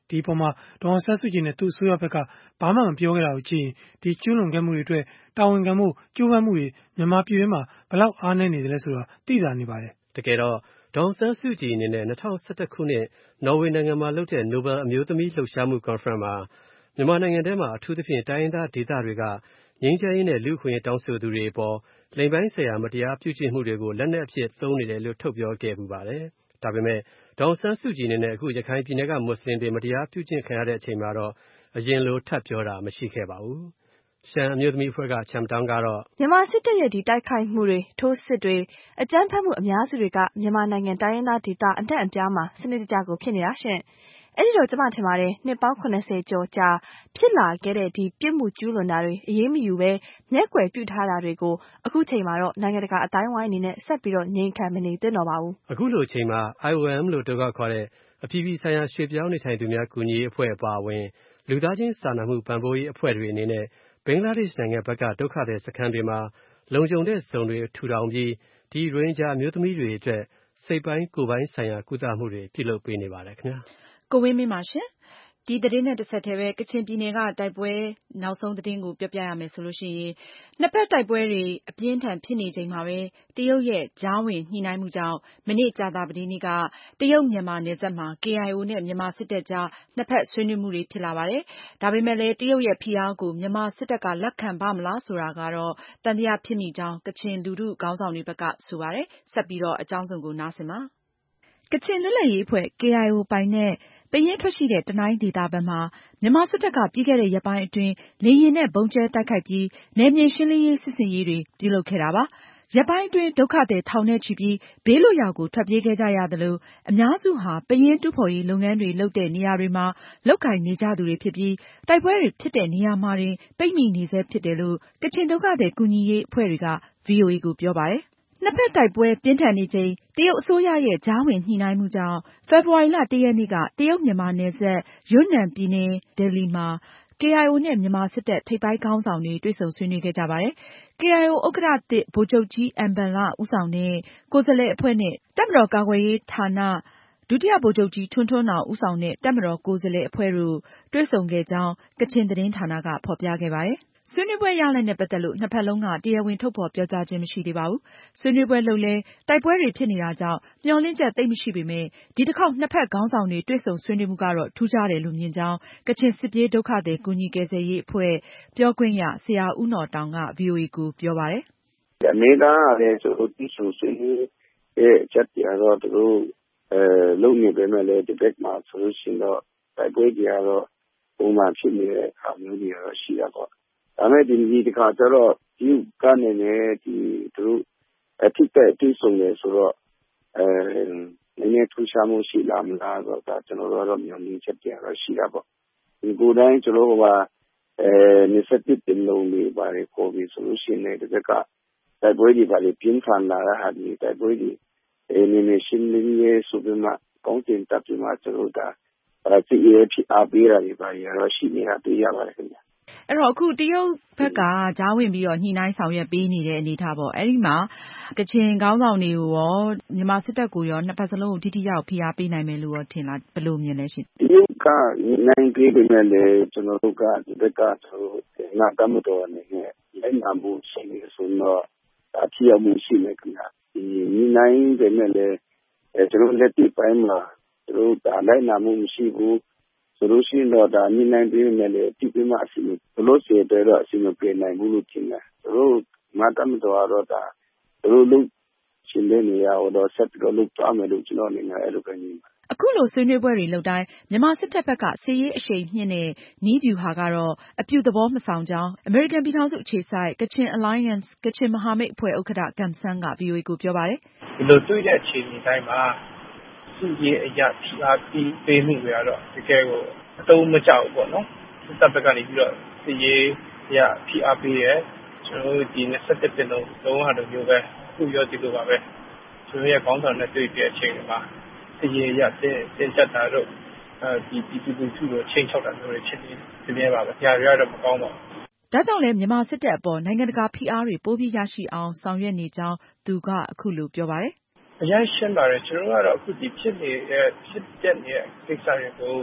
ဒီအပေါ်မှာဒေါ်အောင်ဆန်းစုကြည်နဲ့သူ့အစိုးရဘက်ကဘာမှမပြောခဲ့တာကိုကြည့်ရင်ဒီကျူးလွန်ခဲ့မှုတွေအတွက်တာဝန်ခံမှုကြိုးပမ်းမှုတွေမြန်မာပြည်တွင်းမှာဘယ်လောက်အားနည်းနေတယ်လဲဆိုတာသိသာနေပါတယ်တကယ်တော့ဒေါ်အောင်ဆန်းစုကြည်အနေနဲ့၂၀၁၁ခုနှစ်နော်ဝေနိုင်ငံမှာလုပ်တဲ့ Nobel အမျိုးသမီးလှုပ်ရှားမှု Conference မှာမြန်မာနိုင်ငံထဲမှာအထူးသဖြင့်တိုင်းရင်းသားဒေသတွေကငြိမ်းချမ်းရေးနဲ့လူ့အခွင့်အရေးတောင်းဆိုသူတွေအပေါ်လိင်ပိုင်းဆိုင်ရာမတရားပြုကျင့်မှုတွေကိုလက်နက်အဖြစ်သုံးနေတယ်လို့ထုတ်ပြောခဲ့ပူပါတယ်။ဒါပေမဲ့ဒေါ်အောင်ဆန်းစုကြည်အနေနဲ့အခုရခိုင်ပြည်နယ်ကမွတ်စလင်တွေမတရားပြုကျင့်ခံရတဲ့အချိန်မှာတော့အရင်လိုထပ်ပြောတာမရှိခဲ့ပါဘူး။ရှမ်းအမျိုးသမီးအဖွဲ့ကချမ်တောင်းကတော့မြန်မာစစ်တပ်ရဲ့ဒီတိုက်ခိုက်မှုတွေထိုးစစ်တွေအကြမ်းဖက်မှုအများစုတွေကမြန်မာနိုင်ငံတိုင်းရင်းသားဒေသအနှံ့အပြားမှာစနစ်တကျကိုဖြစ်နေတာရှင်။အဲ့ဒီတော့ကျမထင်ပါတယ်နှစ်ပေါင်း၇၀ကျော်ကြာဖြစ်လာခဲ့တဲ့ဒီပြစ်မှုကျူးလွန်တာတွေအရေးမယူပဲမျက်ကွယ်ပြုထားတာတွေကိုအခုချိန်မှာတော့နိုင်ငံတကာအတိုင်းဝိုင်းအနေနဲ့ဆက်ပြီးတော့ငြိမ်ခံမနေသင့်တော့ပါဘူး။အခုလိုချိန်မှာ I O M လို့တော့ခေါ်တဲ့အပြည်ပြည်ဆိုင်ရာရွှေ့ပြောင်းနေထိုင်သူများကူညီရေးအဖွဲ့အပါအဝင်လူသားချင်းစာနာမှုပံ့ပိုးရေးအဖွဲ့တွေအနေနဲ့ဘင်္ဂလားဒေ့ရှ်နိုင်ငံဘက်ကဒုက္ခသည်စခန်းတွေမှာလုံခြုံတဲ့ဇုံတွေထူထောင်ပြီးဒီရိုဟင်ဂျာအမျိုးသမီးတွေအတွက်စိတ်ပိုင်းကိုယ်ပိုင်းဆိုင်ရာကုသမှုတွေပြုလုပ်ပေးနေပါတယ်ခင်ဗျာကိုဝင်းမင်းပါရှင်ဒီသတင်းနဲ့တစ်ဆက်တည်းပဲကချင်ပြည်နယ်ကတိုက်ပွဲနောက်ဆုံးသတင်းကိုပြောပြရမယ်ဆိုလို့ရှိရင်နှစ်ဖက်တိုက်ပွဲတွေအပြင်းထန်ဖြစ်နေချိန်မှာပဲတရုတ်ရဲ့ကြားဝင်ညှိနှိုင်းမှုကြောင့်မနေ့ကြာသပတေးနေ့ကတရုတ်မြန်မာနယ်စပ်မှာ K I O နဲ့မြန်မာစစ်တပ်ကြားနှစ်ဖက်ဆွေးနွေးမှုတွေဖြစ်လာပါတယ်။ဒါပေမဲ့လည်းတရုတ်ရဲ့ဖိအားကိုမြန်မာစစ်တပ်ကလက်ခံပါမလားဆိုတာကတော့တန်တရားဖြစ်မိကြောင်းကချင်လူထုခေါင်းဆောင်တွေဘက်ကဆိုပါတယ်။ဆက်ပြီးတော့အကြောင်းစုံကိုနားဆင်ပါကချင်လွတ်လပ်ရေးအဖွဲ့ K I O ပိုင်နဲ့ပယင်းထွက်ရှိတဲ့တနိုင်းဒေသဘက်မှာမြန်မာစစ်တပ်ကပြီးခဲ့တဲ့ရက်ပိုင်းအတွင်းလေယာဉ်နဲ့ဗုံးကျဲတိုက်ခိုက်ပြီးနယ်မြေရှင်းလင်းရေးစစ်ဆင်ရေးတွေပြုလုပ်ခဲ့တာပါ။ရက်ပိုင်းအတွင်းဒုက္ခသည်ထောင်နဲ့ချီပြီးဘေးလွတ်ရာကိုထွက်ပြေးခဲ့ကြရသလိုအများစုဟာပယင်းတူးဖော်ရေးလုပ်ငန်းတွေလုပ်တဲ့နေရာတွေမှာလုပ်ကိုင်နေကြသူတွေဖြစ်ပြီးတိုက်ပွဲတွေဖြစ်တဲ့နေရာမှာတင်ပိတ်မိနေဆဲဖြစ်တယ်လို့ကချင်ဒုက္ခသည်ကူညီရေးအဖွဲ့တွေက ဗွီအိုအေကိုပြောပါတယ်။နှစ်ဖက်တိုက်ပွဲပြင်းထန်နေချိန်တရုတ်အစိုးရရဲ့ကြားဝင်ညှိနှိုင်းမှုကြောင့်ဖေဖေါ်ဝါရီလ၁ရက်နေ့ကတရုတ်မြန်မာနယ်စပ်ယွန်းနန်ပြည်နယ်ဒယ်လီမှာ K I O နဲ့မြန်မာစစ်တပ်ထိပ်ပိုင်းခေါင်းဆောင်တွေတွေ့ဆုံဆွေးနွေးခဲ့ကြပါတယ်။ K I O ဥက္ကဋ္ဌသစ်ဗိုလ်ချုပ်ကြီးအင်ဘန်လဦးဆောင်တဲ့ကိုယ်စားလှယ်အဖွဲ့နဲ့တပ်မတော်ကာကွယ်ရေးဌာနဒုတိယဗိုလ်ချုပ်ကြီးထွန်းထွန်းနောင်ဦးဆောင်တဲ့တပ်မတော်ကိုယ်စားလှယ်အဖွဲ့တို့တွေ့ဆုံခဲ့ကြောင်းကချင်သတင်းဌာနကဖော်ပြခဲ့ပါတယ်။ဆွေးနွေးပွဲရလဒ်နဲ့ပတ်သက်လို့နှစ်ဖက်လုံးကတရားဝင်ထုတ်ဖော်ပြောကြားခြင်းမရှိသေးပါဘူး။ဆွေးနွေးပွဲလုပ်လဲတိုက်ပွဲတွေဖြစ်နေတာကြောင့်မျှော်လင့်ချက်သိပ်မရှိပေမဲ့ဒီတစ်ခေါက်နှစ်ဖက်ခေါင်းဆောင်တွေတွေ့ဆုံဆွေးနွေးမှုကတော့ထူးခြားတယ်လို့မြင်ကြောင်းကချင်စစ်ပြေးဒုက္ခသည်ကူညီကယ်ဆယ်ရေးအဖွဲ့ပြောခွင့်ရဆရာဦးနော်တောင်က ဗွီအိုအေကိုပြောပါတယ်။အမေကလည်းဆိုတော့ဒီဆိုဆွေးနွေးတဲ့အချက်တွေကတော့သူတို့အဲလုံနေပေမဲ့လည်းဒီဘက်မှာဆိုလို့ရှိရင်တော့တိုက်ပွဲတွေကတော့ပုံမှန်ဖြစ်နေတဲ့အခါမျိုးတွေတော့ရှိတာပေါ့ဒါမဲ့ဒီဒီတစ်ခါကျတော့ဒီကနေနေဒီသူတို့အဖြစ်တဲ့တူဆုံနေဆိုတော့အဲနည်းနည်းထူးခြားမှုရှိလာမလားဆိုတော့ကျွန်တော်တို့တော့မျှော်လင့်ချက်တွေတော့ရှိတာပေါ့ဒီကိုယ်တိုင်ကျွန်တော်တို့ကအဲနေစတစ်တင်လုံးလေးပါတယ်ကိုပြီးဆိုလို့ရှိရင်ဒီဘက်ကတိုက်ပွဲတွေပါလေပြင်းထန်လာတဲ့ဟာဒီတိုက်ပွဲတွေအဲနည်းနည်းရှင်းလင်းရေးဆိုပြီးမှကောင်းတင်တပ်ပြီးမှကျွန်တော်တို့ကအဲစီအေဖြစ်အားပေးတာတွေပါရတော့ရှိနေတာတွေ့ရပါတယ်ခင်ဗျာအဲ့တော့အခုတရုတ်ဘက်ကကြားဝင်ပြီးတော့ညှိနှိုင်းဆောင်ရွက်ပေးနေတဲ့အနေအထားပေါ့အဲ့ဒီမှာကချင်ခေါင်းဆောင်တွေကိုရောမြန်မာစစ်တပ်ကိုရောနှစ်ဖက်စလုံးကိုထိထိရောက်ဖိအားပေးနိုင်မယ်လို့ရောထင်လားဘယ်လိုမြင်လဲရှင်တရုတ်ကနိုင်ပေးပေမဲ့လည်းကျွန်တော်တို့ကဒီဘက်ကကျွန်တော်တို့နာတမတော်အနေနဲ့လက်နာမှုရှိနေဆိုတော့အထီးအမှုရှိနေခင်ဗျာဒီနိုင်ပေမဲ့လည်းကျွန်တော်လက်တိပိုင်းမှာကျွန်တော်တို့ဒါလိုက်နာမှုမရှိဘူးဆိုလို့ရှိရင်တော့ဒါနိနိုင်ပေးမယ်လေဒီပြမအစီဘလို့စေတဲ့တော့အစီမပြေနိုင်ဘူးလို့ထင်တယ်တို့မတမ်းတော်တော့ဒါတို့လို့ရှင်တဲ့နေရာတော့ဆက်ပြီးတော့လုပ်သွားမယ်လို့ကျွန်တော်အနေနဲ့အဲ့လိုပဲမြင်ပါအခုလိုဆွေးနွေးပွဲတွေလုပ်တိုင်းမြန်မာစစ်တပ်ဘက်ကစစ်ရေးအရှိန်မြင့်တဲ့နီးဗျူဟာကတော့အပြုသဘောမဆောင်ကြောင်းအမေရိကန်ပြည်ထောင်စုအခြေစိုက် Kachin Alliance ကချင်မဟာမိတ်အဖွဲ့ဥက္ကဋ္ဌ Gum San က ဗွီအိုအေကိုပြောပါတယ်ဒီလိုတွေ့တဲ့အခြေအနေတိုင်းမှာစစ်ရေးအရာဖိအားပေးပေးမှုတွေကတော့တကယ်ကိုအတုံးမကြောက်ဘူးပေါ့နော်စစ်တပ်ဘက်ကနေပြီးတော့စစ်ရေးအရာဖိအားပေးရဲကျွန်တော်တို့ဒီနှစ်ဆက်တစ်လုံးလုံးဟာတို့မျိုးပဲအခုရောဒီလိုပါပဲကျွန်တော်ရဲ့ခေါင်းဆောင်နဲ့တွေ့တဲ့အချိန်မှာစစ်ရေးအရာတင်တင်ချက်တာတို့အဲဒီဒီဒီလူထုကိုချိန်ချောက်တာမျိုးတွေဖြစ်နေပြပြပါပဲညာရတော့မကောင်းပါဘူးဒါကြောင့်လည်းမြန်မာစစ်တပ်အပေါ်နိုင်ငံတကာဖိအားတွေပိုပြီးရရှိအောင်ဆောင်ရွက်နေကြောင်းသူကအခုလိုပြောပါတယ်အရင်ရှင်းပါတယ်ကျွန်တော်ကတော့အခုဒီဖြစ်နေတဲ့ဖြစ်တဲ့နေတဲ့ကိစ္စတွေကို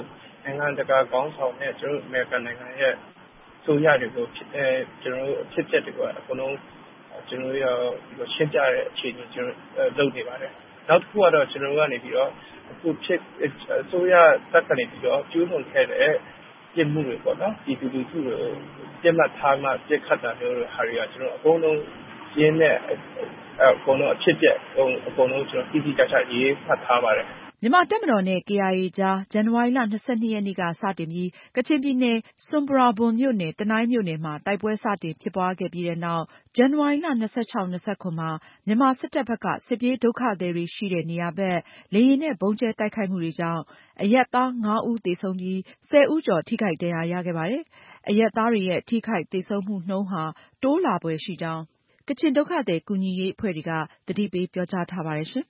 နိုင်ငံတကာခေါင်းဆောင်နဲ့ကျွန်တော်အမေရိကန်နိုင်ငံရဲ့ဆိုရတွေကိုဖြစ်တဲ့ကျွန်တော်ဖြစ်ချက်တွေကိုအကုန်လုံးကျွန်တော်ရရှင်းပြတဲ့အခြေအနေကျွန်တော်လုပ်နေပါတယ်နောက်တစ်ခုကတော့ကျွန်တော်ကနေပြီးတော့အခုဖြစ်ဆိုရတက်ကနေပြီးတော့ကျူးလွန်ခဲ့တဲ့ပြစ်မှုတွေပေါ့နော်ဒီတူတူသူတွေကိုပြစ်မှတ်ထားမှပြစ်ခတ်တာမျိုးတွေဟာတွေကကျွန်တော်အကုန်လုံးရင်းနဲ့အကုန်လုံးအဖြစ်ပြက်အကုန်လုံးကျွန်တော်တိတိကျကျရေးဖတ်ထားပါတယ်မြန်မာတပ်မတော်နဲ့ ကေအိုင်အေ ကြားဇန်နဝါရီလ ၂၂ ရက်နေ့ကစတင်ပြီးကချင်ပြည်နယ်ဆွမ်ပရာဘွမ်မြို့နယ်တနိုင်းမြို့နယ်မှာတိုက်ပွဲစတင်ဖြစ်ပွားခဲ့ပြီးတဲ့နောက်ဇန်နဝါရီလ ၂၆-၂၇ မှာမြန်မာစစ်တပ်ဘက်ကစစ်ပြေးဒုက္ခသည်တွေရှိတဲ့နေရာဘက်လေယာဉ်နဲ့ဗုံးကြဲတိုက်ခိုက်မှုတွေကြောင့်အရပ်သားငါးဦးသေဆုံးပြီးဆယ်ဦးကျော်ထိခိုက်ဒဏ်ရာရခဲ့ပါတယ်။အရပ်သားတွေရဲ့ထိခိုက်သေဆုံးမှုနှုန်းဟာတိုးလာဖွယ်ရှိကြောင်းကချင်ဒုက္ခသည်ကူညီရေးအဖွဲ့တွေကသတိပေးပြောကြားထားပါတယ်ရှင်။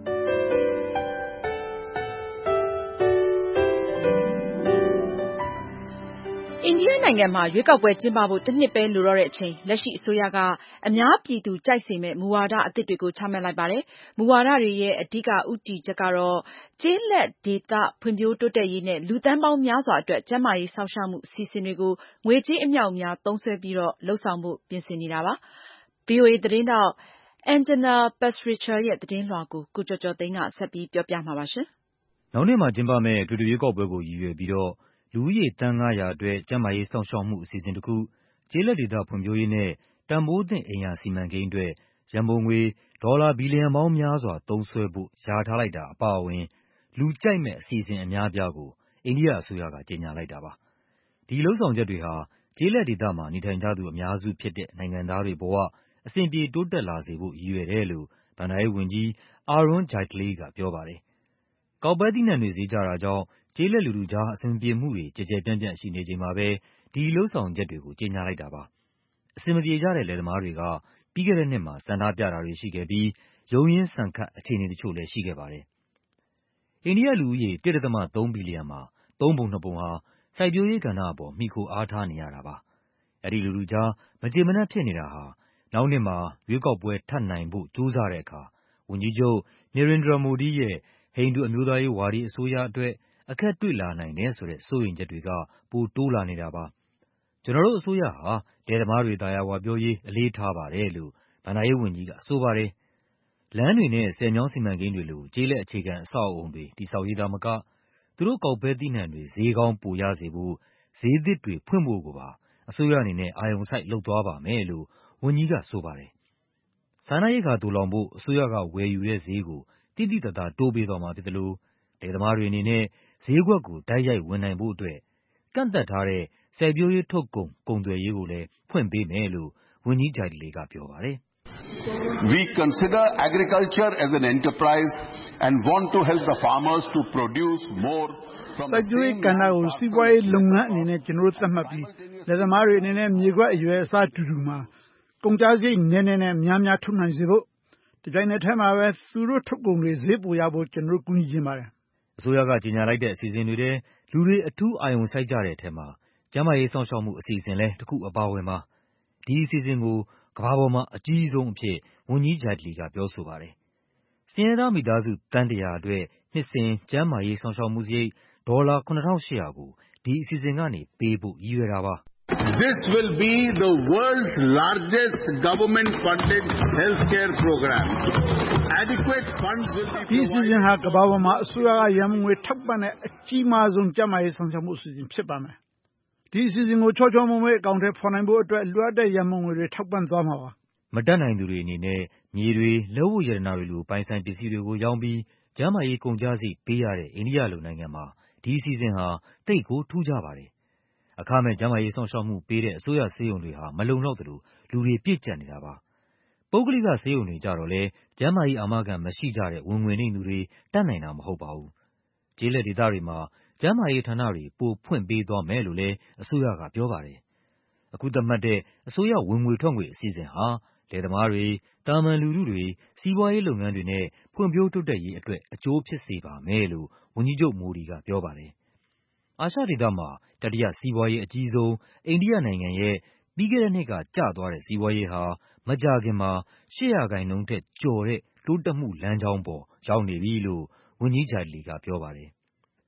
အိန္ဒိယနိုင်ငံမှာရွေးကောက်ပွဲကျင်းပဖို့တစ်နှစ်ပဲလိုတော့တဲ့အချိန်လက်ရှိအစိုးရကအများပြည်သူကြိုက်စေမယ့်မူဝါဒအသစ်တွေကိုချမှတ်လိုက်ပါတယ်။မူဝါဒတွေရဲ့အဓိကဦးတည်ချက်ကတော့ကျေးလက်ဒေသဖွံ့ဖြိုးတိုးတက်ရေးနဲ့လူသန်းပေါင်းများစွာအတွက်ကျန်းမာရေးစောင့်ရှောက်မှုအစီအစဉ်တွေကိုငွေကြေးအမြောက်အများသုံးစွဲပြီးတော့လုပ်ဆောင်ဖို့ပြင်ဆင်နေတာပါ။ ဗွီအိုအေသတင်းထောက် Anjana Pasricha ရဲ့သတင်းလွှာကိုကိုကျော်ကျော်သိန်းကဆက်ပြီးပြောပြမှာပါရှင်။နောက်နှစ်မှာကျင်းပမယ့်အထွေထွေရွေးကောက်ပွဲကိုရည်ရွယ်ပြီးတော့လူဦးရေသန်းငါးရာအတွက်ကျန်းမာရေးစောင့်ရှောက်မှုအစီအစဉ်တစ်ခု၊ကျေးလက်ဒေသဖွံ့ဖြိုးရေးနဲ့တန်ဖိုးသင့်အိမ်ယာစီမံကိန်းအတွက်ရန်ပုံငွေဒေါ်လာဘီလီယံပေါင်းများစွာသုံးစွဲဖို့လျာထားလိုက်တာအပါအဝင်လူကြိုက်မယ့်အစီအစဉ်အများအပြားကိုအိန္ဒိယအစိုးရကကြေညာလိုက်တာပါ။ဒီလုပ်ဆောင်ချက်တွေဟာကျေးလက်ဒေသမှာနေထိုင်ကြသူအများစုဖြစ်တဲ့နိုင်ငံသားတွေဘဝအဆင်ပြေတိုးတက်လာစေဖို့ရည်ရွယ်တယ်လို့ဘဏ္ဍာရေးဝန်ကြီး Arun Jaitley ကပြောပါတယ်။ကောက်ပဲသီးနှံတွေဈေးကျတာကြောင့်ကျေးလက်လူထုကြားအဆင်မပြေမှုတွေကျယ်ကျယ်ပြန့်ပြန့်ရှိနေချိန်မှာပဲဒီလုပ်ဆောင်ချက်တွေကိုကြေညာလိုက်တာပါ။အဆင်မပြေကြတဲ့လယ်သမားတွေကပြီးခဲ့တဲ့နှစ်မှာဆန္ဒပြတာတွေရှိခဲ့ပြီးရုန်းရင်းဆန်ခတ်အခြေအနေတချို့လည်းရှိခဲ့ပါတယ်။အိန္ဒိယလူဦးရေ တစ် ဒသမ သုံး ဘီလီယံမှာသုံးပုံနှစ်ပုံဟာစိုက်ပျိုးရေးကဏ္ဍအပေါ်မှီခိုအားထားနေရတာပါ။အဲဒီလူထုကြားမကျေမနပ်ဖြစ်နေတာဟာနောက်နှစ်မှာရွေးကောက်ပွဲထပ်နိုင်ဖို့ကြိုးစားတဲ့အခါဝန်ကြီးချုပ် Narendra Modi ရဲ့ဟိန္ဒူအမျိုးသားရေးဝါဒီအစိုးရအတွက်အခက်တွေ့လာနိုင်တယ်ဆိုတဲ့စိုးရိမ်ချက်တွေကပိုတိုးလာနေတာပါ။ကျွန်တော်တို့အစိုးရဟာလယ်သမားတွေသာယာဝပြောရေးအလေးထားပါတယ်လို့ဘဏ္ဍာရေးဝန်ကြီးကဆိုပါတယ်။လမ်းတွေနဲ့ဆည်မြောင်းစီမံကိန်းတွေလိုကျေးလက်အခြေခံအဆောက်အအုံတွေတည်ဆောက်ရေးသာမကသူတို့ကောက်ပဲသီးနှံတွေဈေးကောင်းပိုရစေဖို့ဈေးသစ်တွေဖွင့်ဖို့ကိုပါအစိုးရအနေနဲ့အာရုံစိုက်လုပ်သွားပါမယ်လို့ဝန်ကြီးကဆိုပါတယ်။စားနပ်ရိက္ခာသိုလှောင်ဖို့အစိုးရကဝယ်ယူတဲ့ဈေးကိုတိတိတတ်တာတိုးပေးသွားမှာဖြစ်သလိုလယ်သမားတွေအနေနဲ့ဈေးကွက်ကိုတိုက်ရိုက်ဝင်နိုင်ဖို့အတွက်ကန့်သတ်ထားတဲ့စိုက်ပျိုးရေးထုတ်ကုန်ကုန်သွယ်ရေးကိုလည်းဖွင့်ပေးမယ်လို့ဝန်ကြီး Jaitley ကပြောပါတယ်။ We consider agriculture as an enterprise and want to help the farmers to produce more from the same စိုက်ပျိုးရေးကဏ္ဍကိုစီးပွားရေးလုပ်ငန်းအနေနဲ့ကျွန်တော်တို့သတ်မှတ်ပြီးလယ်သမားတွေအနေနဲ့မြေကွက်အရွယ်အစားတူတူမှာကုန်ကျစရိတ်နည်းနည်းနဲ့များများထုတ်နိုင်စေဖို့ဒီတိုင်းနဲ့ထဲမှာပဲသူတို့ထုတ်ကုန်တွေဈေးပိုရဖို့ကျွန်တော်တို့ကူညီခြင်းပါတယ်။အစိုးရကကြေညာလိုက်တဲ့အစီအစဉ်တွေထဲလူတွေအထူးအာရုံစိုက်ကြတဲ့အထက်မှာကျန်းမာရေးစောင့်ရှောက်မှုအစီအစဉ်လည်းတစ်ခုအပါအဝင်ပါ။ဒီအစီအစဉ်ကိုကမ္ဘာပေါ်မှာအကြီးဆုံးအဖြစ်ဝန်ကြီး Jaitley ကပြောဆိုပါတယ်။ဆင်းရဲသားမိသားစုသန်းတစ်ရာအတွက်နှစ်စဉ်ကျန်းမာရေးစောင့်ရှောက်မှုစရိတ်ဒေါ်လာခုနစ်ထောင့်ရှစ်ရာကိုဒီအစီအစဉ်ကနေပေးဖို့ရည်ရွယ်တာပါ။ This will be the world's largest government funded healthcare program. Adequate funds will be provided. ဒီအစီအစဉ်ဟာကမ္ဘာပေါ်မှာအစိုးရကရန်ပုံငွေထောက်ပံ့တဲ့အကြီးမားဆုံးကျန်းမာရေးဆောင်ရွက်မှုအစီအစဉ်ဖြစ်ပါမယ်။ဒီအစီအစဉ်ကိုချောချောမွေ့မွေ့အကောင်အထည်ဖော်နိုင်ဖို့အတွက်လိုအပ်တဲ့ရန်ပုံငွေတွေထောက်ပံ့သွားမှာပါ။မတတ်နိုင်သူတွေအနေနဲ့မြေတွေလက်ဝတ်ရတနာတွေလိုပိုင်ဆိုင်ပစ္စည်းတွေကိုရောင်းပြီးကျန်းမာရေးကုန်ကျစရိတ်ပေးရတဲ့အိန္ဒိယလိုနိုင်ငံမှာဒီအစီအစဉ်ဟာသိပ်ကိုထူးခြားပါတယ်။အခမဲ့ကျန်းမာရေးစောင့်ရှောက်မှုပေးတဲ့အစိုးရဆေးရုံတွေဟာမလုံလောက်သလိုလူတွေပြည့်ကျပ်နေတာပါ။ပုဂ္ဂလိကဆေးရုံတွေကြတော့လည်းကျန်းမာရေးအာမခံမရှိကြတဲ့ဝင်ငွေနိမ့်သူတွေတတ်နိုင်တာမဟုတ်ပါဘူး။ကျေးလက်ဒေသတွေမှာကျန်းမာရေးဌာနတွေပိုဖွင့်ပေးသွားမယ်လို့လည်းအစိုးရကပြောပါတယ်။အခုသတ်မှတ်တဲ့အစိုးရဝင်ငွေထွက်ငွေအစီအစဉ်ဟာလယ်သမားတွေ၊သာမန်လူထုတွေ၊စီးပွားရေးလုပ်ငန်းတွေနဲ့ဖွံ့ဖြိုးတိုးတက်ရေးအတွက်အကျိုးဖြစ်စေပါမယ်လို့ဝန်ကြီးချုပ် Modi ကပြောပါတယ်။အာရှဒေသမှာတတိယစီးပွားရေးအကြီးဆုံးအိန္ဒိယနိုင်ငံရဲ့ပြီးခဲ့တဲ့နှစ်ကကျသွားတဲ့စီးပွားရေးဟာမကြာခင်မှာရှစ်ရာခိုင်နှုန်းထက်ကျော်တဲ့တိုးတက်မှုလမ်းကြောင်းပေါ်ရောက်နေပြီလို့ဝန်ကြီး Jaitley ကပြောပါတယ်။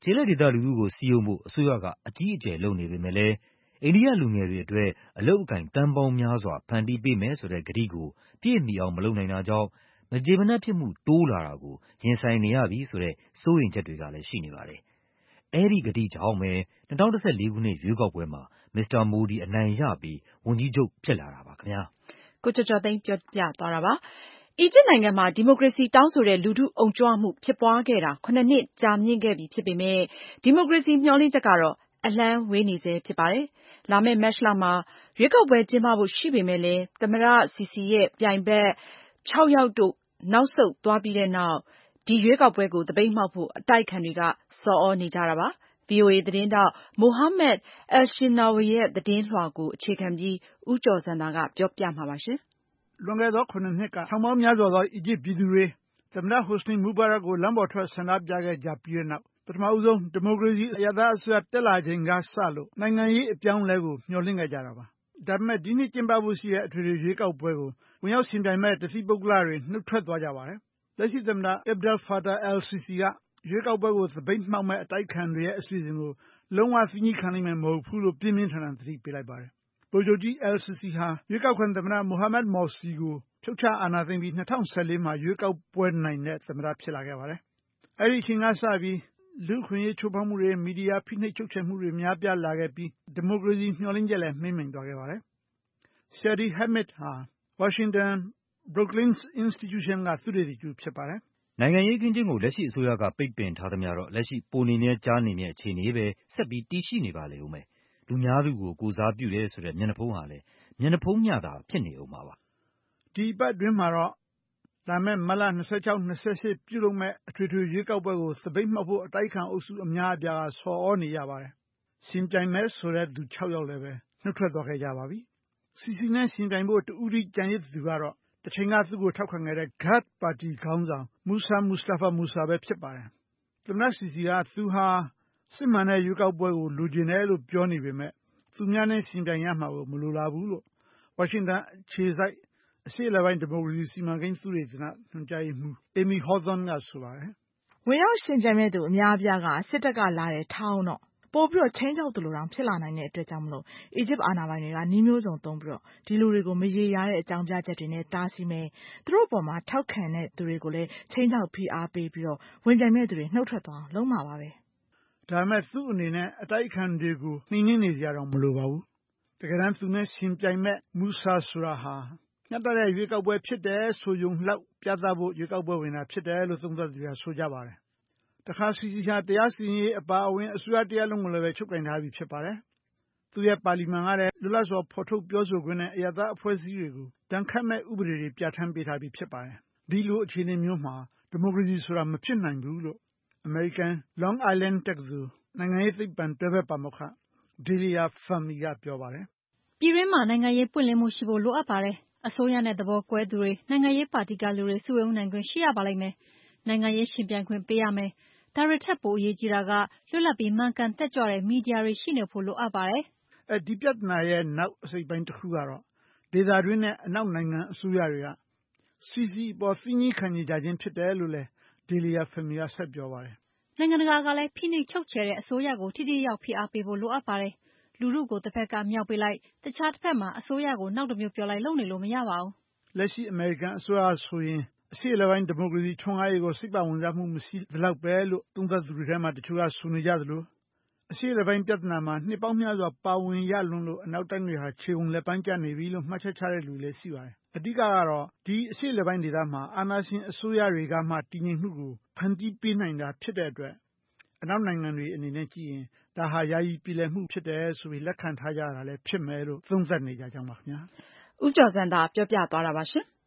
ကျေးလက်ဒေသလူထုကိုစည်းရုံးဖို့အစိုးရကအကြီးအကျယ်လုပ်နေပေမဲ့လည်းအိန္ဒိယလူငယ်တွေအတွက်အလုပ်အကိုင်တန်းပေါင်းများစွာဖန်တီးပေးမယ်ဆိုတဲ့ကတိကိုပြည့်မီအောင်မလုပ်နိုင်တာကြောင့်မကျေမနပ်ဖြစ်မှုတိုးလာတာကိုရင်ဆိုင်နေရပြီဆိုတဲ့စိုးရိမ်ချက်တွေကလည်းရှိနေပါတယ်။အဲဒီကတိကြောင့်ပဲ၂၀၁၄ခုနှစ်ရွေးကောက်ပွဲမှာမစ္စတာမိုဒီအနိုင်ရပြီးဝန်ကြီးချုပ်ဖြစ်လာတာပါခင်ဗျာ။ကိုကျော်ကျော်သိန်းပြောပြသွားတာပါ။အီဂျစ်နိုင်ငံမှာဒီမိုကရေစီတောင်းဆိုတဲ့လူထုအုံကြွမှုဖြစ်ပွားခဲ့တာခုနှစ်နှစ်ကြာမြင့်ခဲ့ပြီဖြစ်ပေမဲ့ဒီမိုကရေစီမျှော်လင့်ချက်ကတော့အလှမ်းဝေးနေဆဲဖြစ်ပါတယ်။လာမယ့်မတ်လမှာရွေးကောက်ပွဲကျင်းပဖို့ရှိပေမဲ့လည်းသမ္မတစီစီရဲ့ပြိုင်ဘက်ခြောက်ယောက်တို့နောက်ဆုတ်သွားပြီးတဲ့နောက်ဒီရွေးကောက်ပွဲကိုသပိတ်မှောက်ဖို့အတိုက်အခံတွေကဆော်ဩနေကြတာပါ။ ဗွီအိုအေသတင်းထောက်မိုဟာမက်အယ်ရှင်နာဝီရဲ့သတင်းလွှာကိုအခြေခံပြီးဦးကျော်ဇံသာကပြောပြမှာပါရှင်။လွန်ခဲ့သောခုနှစ်နှစ်ကထောင်ပေါင်းများစွာသောအီဂျစ်ပြည်သူတွေသမ္မတဟိုစနီမူဘာရက်ကိုလမ်းပေါ်ထွက်ဆန္ဒပြခဲ့ကြပြီးတဲ့နောက်ပထမဦးဆုံးဒီမိုကရေစီအရပ်သားအစိုးရတက်လာချိန်ကစလို့နိုင်ငံရေးအပြောင်းအလဲကိုမျှော်လင့်ခဲ့ကြတာပါ။ဒါပေမဲ့ဒီနှစ်ကျင်းပဖို့ရှိတဲ့အထွေထွေရွေးကောက်ပွဲကိုဝင်ရောက်ရှင်ပြိုင်မဲ့တသီးပုဂ္ဂလတွေနှုတ်ထွက်သွားကြပါတယ်။လက်ရှိသမ္မတ Abdel Fattah el-Sisi ကရွေးကောက်ပွဲကိုသပိတ်မှောက်မဲ့အတိုက်ခံတွေရဲ့အစီအစဉ်ကိုလုံးဝသီးညီခံနိုင်မယ်မဟုတ်ဘူးလို့ပြင်းပြင်းထန်ထန်သတိပေးလိုက်ပါတယ်။ဗိုလ်ချုပ်ကြီး el-Sisi ဟာရွေးကောက်ခံသမ္မတ Mohamed Morsi ကိုဖြုတ်ချအာဏာသိမ်းပြီး၂၀၁၄မှာရွေးကောက်ပွဲနိုင်တဲ့သမ္မတဖြစ်လာခဲ့ပါတယ်။အဲဒီအချိန်ကစပြီးလူ့အခွင့်အရေးချိုးဖောက်မှုတွေမီဒီယာဖိနှိပ်ချုပ်ချယ်မှုတွေများပြားလာခဲ့ပြီးဒီမိုကရေစီမျှော်လင့်ချက်လည်းမှေးမှိန်သွားခဲ့ပါတယ်။ Shadi Hamid ဟာ Washington Brookings Institution ကသုတေသီတဦးဖြစ်ပါတယ်။နိုင်ငံရေးအခင်းအကျင်းကိုလက်ရှိအစိုးရကပိတ်ပင်ထားသမျှတော့လက်ရှိပိုနေမြဲကြားနေမြဲအခြေအနေပဲဆက်ပြီးတည်ရှိနေပါလေဦးမယ်။လူများစုကိုကိုယ်စားပြုတယ်ဆိုတဲ့မျက်နှာဖုံးဟာလည်းမျက်နှာဖုံးမျှတာဖြစ်နေဦးမှာပါ။ဒီပတ်တွင်းမှာတော့လာမယ့်မတ်လ၂၆-၂၈ပြုလုပ်မဲ့အထွေထွေရွေးကောက်ပွဲကိုသပိတ်မှောက်ဖို့အတိုက်ခံအုပ်စုအများအပြားကဆော်ဩနေကြပါတယ်။ရှင်ပြိုင်မဲ့ဆိုတဲ့သူခြောက်ယောက်လည်းပဲနှုတ်ထွက်သွားခဲ့ကြပါပြီ။ Sisi နဲ့ရှင်ပြိုင်ဖို့တူဦးဒီကြံရစ်သူကတော့တချိန်ကသူ့ကိုထောက်ခံခဲ့တဲ့ Ghad ပါတီခေါင်းဆောင် Moussa Mustapha Moussa ပဲဖြစ်ပါတယ်။သမ္မတ Sisi ကသူဟာစစ်မှန်တဲ့ရွေးကောက်ပွဲကိုလိုချင်တယ်လို့ပြောနေပေမဲ့သူများနဲ့ရှင်ပြိုင်ရမှာကိုမလိုလားဘူးလို့ဝါရှင်တန်အခြေစိုက်အရှေ့အလယ်ပိုင်းဒီမိုကရေစီစီမံကိန်းသုတေသနညွှန်ကြားရေးမှူး Amy Hawthorne ကဆိုပါတယ်။ဝင်ရောက်ရှင်ပြိုင်မဲ့သူအများအပြားကစစ်တပ်ကလာတဲ့ထောင်းတော့ပိုပြီးတော့ချင်းချောက်သလိုတောင်ဖြစ်လာနိုင်တဲ့အတွက်ကြောင့်မလို့အီဂျစ်အာဏာပိုင်တွေကနှီးမျိုးစုံသုံးပြီးတော့ဒီလူတွေကိုမရေရာတဲ့အကြောင်းပြချက်တွေနဲ့တားဆီးမယ်သူတို့ပေါ်မှာထောက်ခံတဲ့သူတွေကိုလည်းချင်းချောက်ဖိအားပေးပြီးတော့ဝင်ပြိုင်မဲ့သူတွေနှုတ်ထွက်သွားလုံးမှာပါပဲ။ဒါပေမဲ့သူ့အနေနဲ့အတိုက်အခံတွေကိုနှိမ်နှင်းနေကြတော့မလိုပါဘူး။တကယ်တမ်းသူနဲ့ရှင်ပြိုင်မဲ့မူဆာဆိုတာဟာညတ်တဲ့ရွေးကောက်ပွဲဖြစ်တယ်ဆိုယုံလောက်ပြသဖို့ရွေးကောက်ပွဲဝင်တာဖြစ်တယ်လို့သုံးသပ်သူတွေကဆိုကြပါတယ်။တခါစီစီဟာတရားစီရင်ရေးအပါအဝင်အစိုးရတရားလုံးကိုလည်းပဲချုပ်ကင်ထားပြီးဖြစ်ပါတယ်။သူရဲ့ပါလီမန်ကလည်းလွတ်လပ်စွာဖော်ထုတ်ပြောဆိုခွင့်နဲ့အရပ်သားအဖွဲ့အစည်းတွေကိုတန်ခတ်မဲ့ဥပဒေတွေပြဋ္ဌာန်းပေးထားပြီးဖြစ်ပါတယ်။ဒီလိုအခြေအနေမျိုးမှာဒီမိုကရေစီဆိုတာမဖြစ်နိုင်ဘူးလို့ American Long Island တက္ကသိုလ်နိုင်ငံရေးသိပ္ပံတွဲဘက်ပါမောက္ခ Delia Fahmy ကပြောပါတယ်။ပြည်တွင်းမှာနိုင်ငံရေးပွင့်လင်းမှုရှိဖို့လိုအပ်ပါတယ်။အစိုးရနဲ့သဘောကွဲသူတွေနိုင်ငံရေးပါတီကလူတွေစုဝေးနိုင်ခွင့်ရှိရပါလိမ့်မယ်။နိုင်ငံရေးရှင်ပြိုင်ခွင့်ပေးရမယ်။ဒါတွေထက်ပိုအရေးကြီးတာကလွတ်လပ်ပြီးမှန်ကန်တက်ကြွတဲ့မီဒီယာတွေရှိနေဖို့လိုအပ်ပါတယ်။အဲဒီပြဿနာရဲ့နောက်အစိတ်ပိုင်းတစ်ခုကတော့ဒေသတွင်းနဲ့အနောက်နိုင်ငံအစိုးရတွေကစီစီပေါ်သီးညီခံနေကြခြင်းဖြစ်တယ်လို့လည်း Delia Fahmy ကဆက်ပြောပါတယ်။နိုင်ငံတကာကလည်းဖိနှိပ်ချုပ်ချယ်တဲ့အစိုးရကိုထိထိရောက်ဖိအားပေးဖို့လိုအပ်ပါတယ်။လူထုကိုတစ်ဖက်ကမြောက်ပေးလိုက်တခြားတစ်ဖက်မှာအစိုးရကိုနောက်တစ်မျိုးပြောလိုက်လုပ်နေလို့မရပါဘူး။လက်ရှိအမေရိကန်အစိုးရဆိုရင်အရှေ့အလယ်ပိုင်းဒီမိုကရေစီထွန်းကားရေးကိုစိတ်ပါဝင်စားမှုမရှိသလောက်ပဲလို့သုံးသပ်သူတွေထဲမှာတချို့ကဆိုနေကြသလိုအရှေ့အလယ်ပိုင်းပြဿနာမှာနှစ်ပေါင်းများစွာပါဝင်ရလွန်းလို့အနောက်တိုင်းတွေဟာခြေုံလက်ပန်းကျနေပြီလို့မှတ်ချက်ချတဲ့လူလည်းရှိပါတယ်။အဓိကကတော့ဒီအရှေ့အလယ်ပိုင်းဒေသမှာအာဏာရှင်အစိုးရတွေကမှတည်ငြိမ်မှုကိုဖန်တီးပေးနိုင်တာဖြစ်တဲ့အတွက်အနောက်နိုင်ငံတွေအနေနဲ့ကြည့်ရင်ဒါဟာယာယီပြည်လည်မှုဖြစ်တယ်ဆိုပြီးလက်ခံထားကြတာလည်းဖြစ်မယ်လို့သုံးသပ်နေကြကြောင်းပါခင်ဗျာ။ဦးကျော်စံသာပြောပြသွားတာပါရှင်။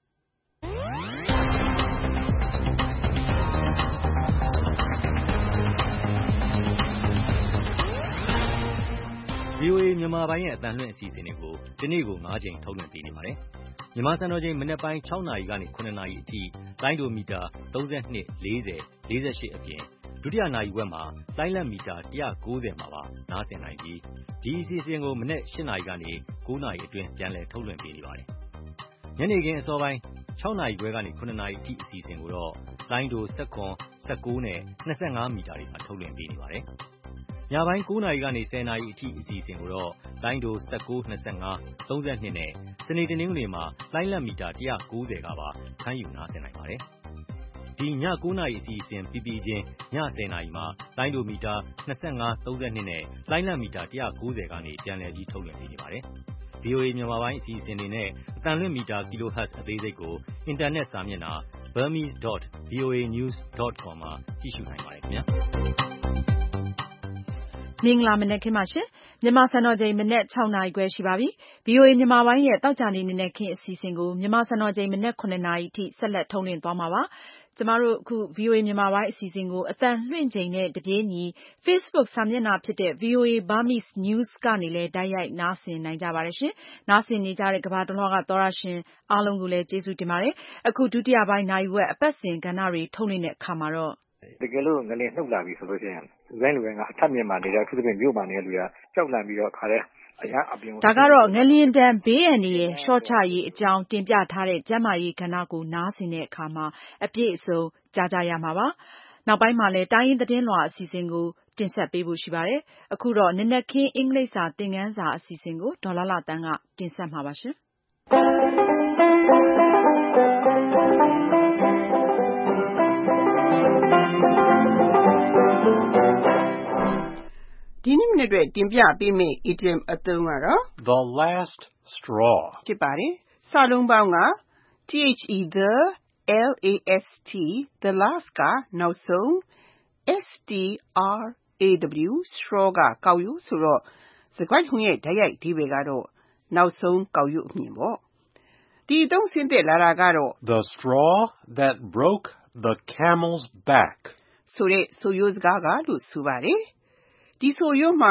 ဗွီအိုအေမြန်မာပိုင်းရဲ့အသံလွှင့်အစီအစဉ်တွေကိုဒီနေ့ကို၅ချိန်ထုတ်လွှင့်ပေးနေပါတယ်။မြန်မာစံတော်ချိန်မနက်ပိုင်း၆နာရီကနေ၇နာရီအထိလိုင်းဒိုမီတာ၃၂၊၄၀၊၄၈အပြင်ဒုတိယနာရီဝက်မှာလိုင်းလတ်မီတာ၁၉၀မှာပါနားဆင်နိုင်ပြီးဒီအစီအစဉ်ကိုမနက်၈နာရီကနေ၉နာရီအတွင်းပြန်လည်ထုတ်လွှင့်ပေးနေပါတယ်။ညနေခင်းအစောပိုင်း၆နာရီခွဲကနေ၇နာရီအထိအစီအစဉ်ကိုတော့လိုင်းဒို၁၇ ၁၉နဲ့၂၅မီတာတွေမှာထုတ်လွှင့်ပေးနေပါတယ်။ညပိုင်း၉နာရီကနေ၁၀နာရီအထိအစီအစဉ်ကိုတော့လိုင်းဒို၁၉ ၂၅ ၃၂နဲ့စနေတနင်္ဂနွေမှာလိုင်းလတ်မီတာ၁၉၀ကပါဖမ်းယူနားဆင်နိုင်ပါတယ်။ဒီည၉နာရီအစီအစဉ်ပြီးပြီးချင်းည၁၀နာရီမှာလိုင်းဒိုမီတာ၂၅ ၃၂နဲ့လိုင်းလတ်မီတာ၁၉၀ကနေပြန်လည်ပြီးထုတ်လွှင့်ပေးနေပါတယ်။ဗွီအိုအေ မြန်မာပိုင်းအစီအစဉ်တွေနဲ့အသံလွှင့်မီတာ kilohertz အသေးစိတ်ကိုအင်တာနက်စာမျက်နှာ burmese dot voa news dot com မှာကြည့်ရှုနိုင်ပါတယ်ခင်ဗျာမင်္ဂလာမနက်ခင်းပါရှင်မြန်မာစံတော်ချိန်မနက်၆နာရီခွဲရှိပါပြီ။ ဗွီအိုအေမြန်မာပိုင်းရဲ့သောကြာနေ့နံနက်ခင်းအစီအစဉ်ကိုမြန်မာစံတော်ချိန်မနက်၇နာရီအထိဆက်လက်ထုတ်လွှင့်သွားမှာပါ။ကျမတို့အခု ဗွီအိုအေမြန်မာပိုင်းအစီအစဉ်ကိုအသံလွှင့်ချိန်နဲ့တပြေးညီ Facebook စာမျက်နှာဖြစ်တဲ့ ဗွီအိုအေ Burmese News ကနေလည်းတိုက်ရိုက်နားဆင်နိုင်ကြပါတယ်ရှင်။နားဆင်နေကြတဲ့ကမ္ဘာတလွှားကသောတရှင်အားလုံးကိုလည်းကျေးဇူးတင်ပါတယ်။အခုဒုတိယပိုင်းနာရီဝက်အပတ်စဉ်ကဏ္ဍတွေထုတ်လွှင့်တဲ့အခါမှာတော့တကယ်လို့ငလျင်နှုတ်လာပြီဆိုလို့ရှိရင်လူတိုင်းလူတိုင်းကအထက်မြင့်မှာနေတဲ့အထူးသဖြင့်မြို့မှာနေတဲ့လူတွေကကြောက်လန့်ပြီးတော့ခါတဲ့အရာအပြင်ဒါကတော့ငလျင်တန်ဘေးအန္တရာယ်ရှော့ချရေးအကြောင်းတင်ပြထားတဲ့ကျန်းမာရေးကဏ္ဍကိုနားဆင်တဲ့အခါမှာအပြည့်အစုံကြားကြရမှာပါ။နောက်ပိုင်းမှာလည်းတိုင်းရင်းသတင်းလွှာအစီအစဉ်ကိုတင်ဆက်ပေးဖို့ရှိပါတယ်။အခုတော့နနက်ခင်းအင်္ဂလိပ်စာသင်ခန်းစာအစီအစဉ်ကိုဒေါ်လာလာတန်းကတင်ဆက်မှာပါရှင်။ဒီနေ့မနေ့အတွက်တင်ပြပေးမယ့် idiom အသုံးကတော့ The last straw ဖြစ်ပါတယ်။စာလုံးပေါင်းက the, last, the last ကနောက်ဆုံး straw, straw ကကောက်ရိုးဆိုတော့စကားလုံးရဲ့တိုက်ရိုက်အဓိပ္ပာယ်ကတော့နောက်ဆုံးကောက်ရိုးအမည်ပေါ့။ဒီအသုံးဆင်းသက်လာတာကတော့ The straw that broke the camel's back ဆိုတဲ့ဆိုရိုးစကားကလို့ဆိုပါတယ်။ဒီဆိုရိုးမှာ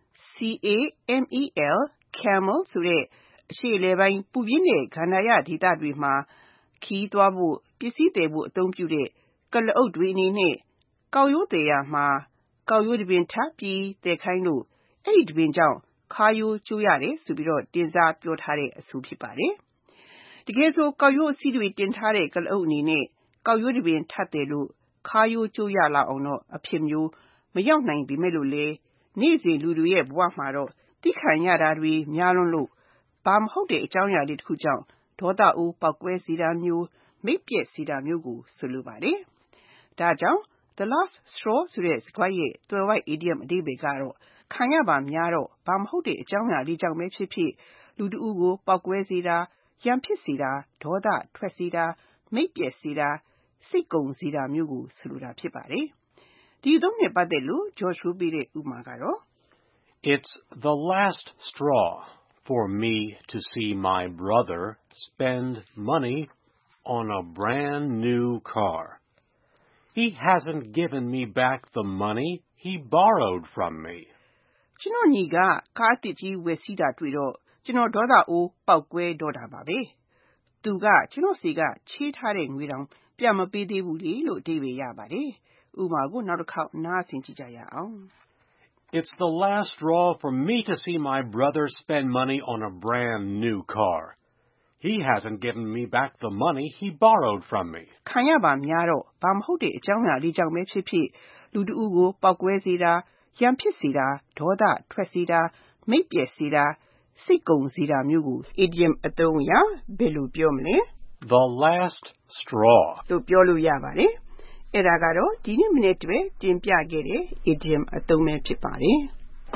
C-A-M-E-L, camel ဆိုတဲ့အရှေ့အလယ်ပိုင်းပူပြင်းတဲ့ကန္တာရဒေသတွေမှာခီးသွားဖို့ပစ္စည်းသယ်ဖို့အသုံးပြုတဲ့ကလအုပ်တွေအနေနဲ့ကောက်ရိုးသယ်ရမှာကောက်ရိုးတပင်ထပ်ပြီးသယ်ခိုင်းလို့အဲ့ဒီတပင်ကြောင့်ခါရိုးကျိုးရတယ်ဆိုပြီးတော့တင်စားပြောထားတဲ့အဆိုဖြစ်ပါတယ်။တကယ်ဆိုကောက်ရိုးအစည်းတွေတင်ထားတဲ့ကလအုပ်အနေနဲ့ကောက်ရိုးတပင်ထပ်တယ်လို့ခါရိုးကျိုးရလောက်အောင်တော့အဖြစ်မျိုးမရောက်နိုင်ပေမဲ့လို့လေနေ့စဉ်လူတွေရဲ့ဘဝမှာတော့တိခံရတာတွေများလွန်းလို့ဘာမဟုတ်တဲ့အကြောင်းအရာတွေတစ်ခုကြောင့်ဒေါသအိုးပောက်ကွဲစေတာမျိုးမိတ်ပြက်စေတာမျိုးကိုဆိုလိုပါတယ်။ဒါကြောင့် the last straw ဆိုတဲ့စကားရဲ့သွယ်ဝိုက် idiom အဓိပ္ပာယ်ကတော့ခံရပါများတော့ဘာမဟုတ်တဲ့အကြောင်းအရာလေးကြောင့်ပဲဖြစ်ဖြစ်လူတဦးကိုပောက်ကွဲစေတာရန်ဖြစ်စေတာဒေါသထွက်စေတာမိတ်ပြက်စေတာစိတ်ကုန်စေတာမျိုးကိုဆိုလိုတာဖြစ်ပါတယ်။ဒီအသုံးနဲ့ပတ်သက်လို့ George ဆိုပေးတဲ့ဥပမာကတော့ It's the last straw for me to see my brother spend money on a brand new car. He hasn't given me back the money he borrowed from me. ကျွန်တော်ညီကကားတစ်ကြီးဝယ်စီးတာတွေ့တော့ကျွန်တော်ဒေါသအိုးပောက်ကွဲတော့တာပါပဲ။သူကကျွန်တော်စီကချေးထားတဲ့ငွေတောင်ပြန်မပေးသေးဘူးလေလို့အဓိပ္ပာယ်ရပါတယ်။ဥပမာကိုနောက်တစ်ခေါက်နားဆင်ကြည့်ကြရအောင်။ It's the last straw for me to see my brother spend money on a brand new car. He hasn't given me back the money he borrowed from me. ခံရပါများတော့ဘာမဟုတ်တဲ့အကြောင်းအရာလေးကြောင့်ပဲဖြစ်ဖြစ်လူတဦးကိုပောက်ကွဲစေတာရန်ဖြစ်စေတာဒေါသထွက်စေတာမိတ်ပြက်စေတာစိတ်ကုန်စေတာမျိုးကို idiom အသုံးအရဘယ်လိုပြောမလဲ The last straw လို့ပြောလို့ရပါတယ်။အဲ့ဒါကတော့ဒီနေ့မနေ့တည်းတင်ပြခဲ့တဲ့ idiom အသုံးပဲဖြစ်ပါတယ်။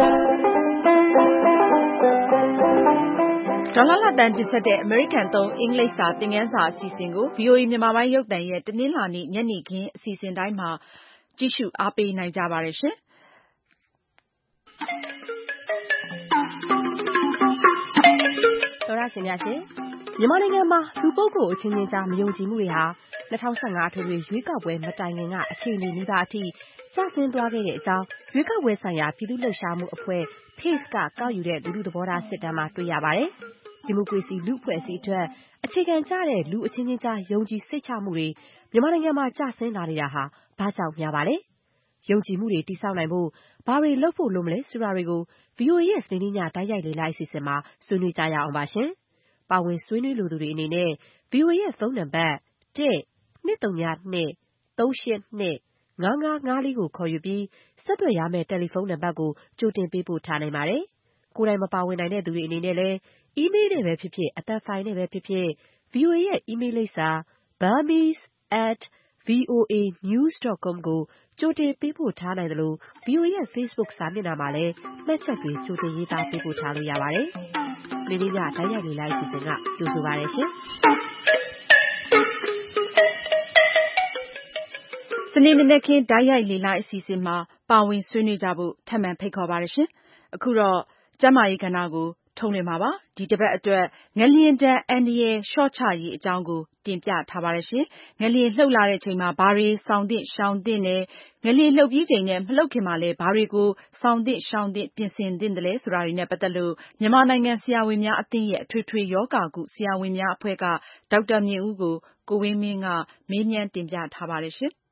ဒေါ်လာလာတန်တင်ဆက်တဲ့ American သုံးအင်္ဂလိပ်စာသင်ခန်းစာအစီအစဉ်ကို ဗွီအိုအေမြန်မာပိုင်းရုပ်သံရဲ့တနင်္လာနေ့ညနေခင်းအစီအစဉ်တိုင်းမှာကြည့်ရှုအားပေးနိုင်ကြပါတယ်ရှင်။တော်ရရှင်များရှင်မြန်မာနိုင်ငံမှာလူပုဂ္ဂိုလ်အချင်းချင်းကြားမယုံကြည်မှုတွေဟာ၂၀၁၅ထွေထွေရွေးကောက်ပွဲမတိုင်ခင်ကအခြေအနေနီးပါးအထိကျဆင်းသွားခဲ့တဲ့အကြောင်းရွေးကောက်ပွဲဆိုင်ရာပြည်သူ့လှုပ်ရှားမှုအဖွဲ့ Pace ကကောက်ယူတဲ့လူထုသဘောထားစစ်တမ်းမှာတွေ့ရပါတယ်။ဒီမိုကရေစီလူ့အဖွဲ့အစည်းအတွက်အခြေခံကျတဲ့လူအချင်းချင်းကြားယုံကြည်စိတ်ချမှုတွေမြန်မာနိုင်ငံမှာကျဆင်းလာနေတာဟာဘာကြောင့်များပါလဲ။ယုံကြည်မှုတွေတည်ဆောက်နိုင်ဖို့ဘာတွေလုပ်ဖို့လိုမလဲဆိုတာတွေကို ဗီအိုအေ ရဲ့စနေနေ့ညတိုက်ရိုက်လေ့လာအစီအစဉ်မှာဆွေးနွေးကြရအောင်ပါရှင်။ပါဝင်ဆွေးနွေးလိုသူတွေအနေနဲ့ ဗွီအိုအေရဲ့ဖုန်းနံပါတ် တစ်၂၀၂ ၃၈၂ ၅၅၅၄ ကိုခေါ်ယူပြီးဆက်သွယ်ရမယ့်တယ်လီဖုန်းနံပါတ်ကိုကြိုတင်ပေးပို့ထားနိုင်ပါတယ်။ကိုယ်တိုင်မပါဝင်နိုင်တဲ့သူတွေအနေနဲ့လည်းအီးမေးလ်နဲ့ပဲဖြစ်ဖြစ်အသံဖိုင်နဲ့ပဲဖြစ်ဖြစ် ဗွီအိုအေရဲ့အီးမေးလ်လိပ်စာ burmese at voanews dot com ကိုကြိုတင်ပေးပို့ထားနိုင်သလို ဗွီအိုအေရဲ့ Facebook စာမျက်နှာမှာလည်းမှတ်ချက်တွေကြိုတင်ရေးသားပေးပို့ထားလို့ရပါတယ်။နေ့နေ့ညတိုင်းရနေလိုက်စီစဉ်ကကြိုဆိုပါရရှင်။စနေနေ့နေ့ခင်းတိုင်းရိုက်လေလိုက်အစီအစဉ်မှာပါဝင်ဆွေးနွေးကြဖို့ထပ်မံဖိတ်ခေါ်ပါရရှင်။အခုတော့ကျမရေးကဏ္ဍကိုထုံးလွှင့်ပါပါ။ဒီတစ်ပတ်အတွက်ငလျင်တန်အန္တရာယ်လျှော့ချရေးအကြောင်းကိုတင်ပြထားပါရရှင်။ငလျင်လှုပ်လာတဲ့ချိန်မှာဘာတွေဆောင်သင့်ရှောင်သင့်တယ်ငလျင်လှုပ်ပြီးချိန်နဲ့မလှုပ်ခင်မှာလည်းဘာတွေကိုဆောင်သင့်ရှောင်သင့်ပြင်ဆင်သင့်တယ်လဲဆိုတာတွေနဲ့ပတ်သက်လို့မြန်မာနိုင်ငံဆရာဝန်များအသင်းရဲ့အထွေထွေယောဂကုဆရာဝန်များအဖွဲ့ကဒေါက်တာမြင့်ဦးကိုကိုဝင်းမင်းကမေးမြန်းတင်ပြထားပါရရှင်။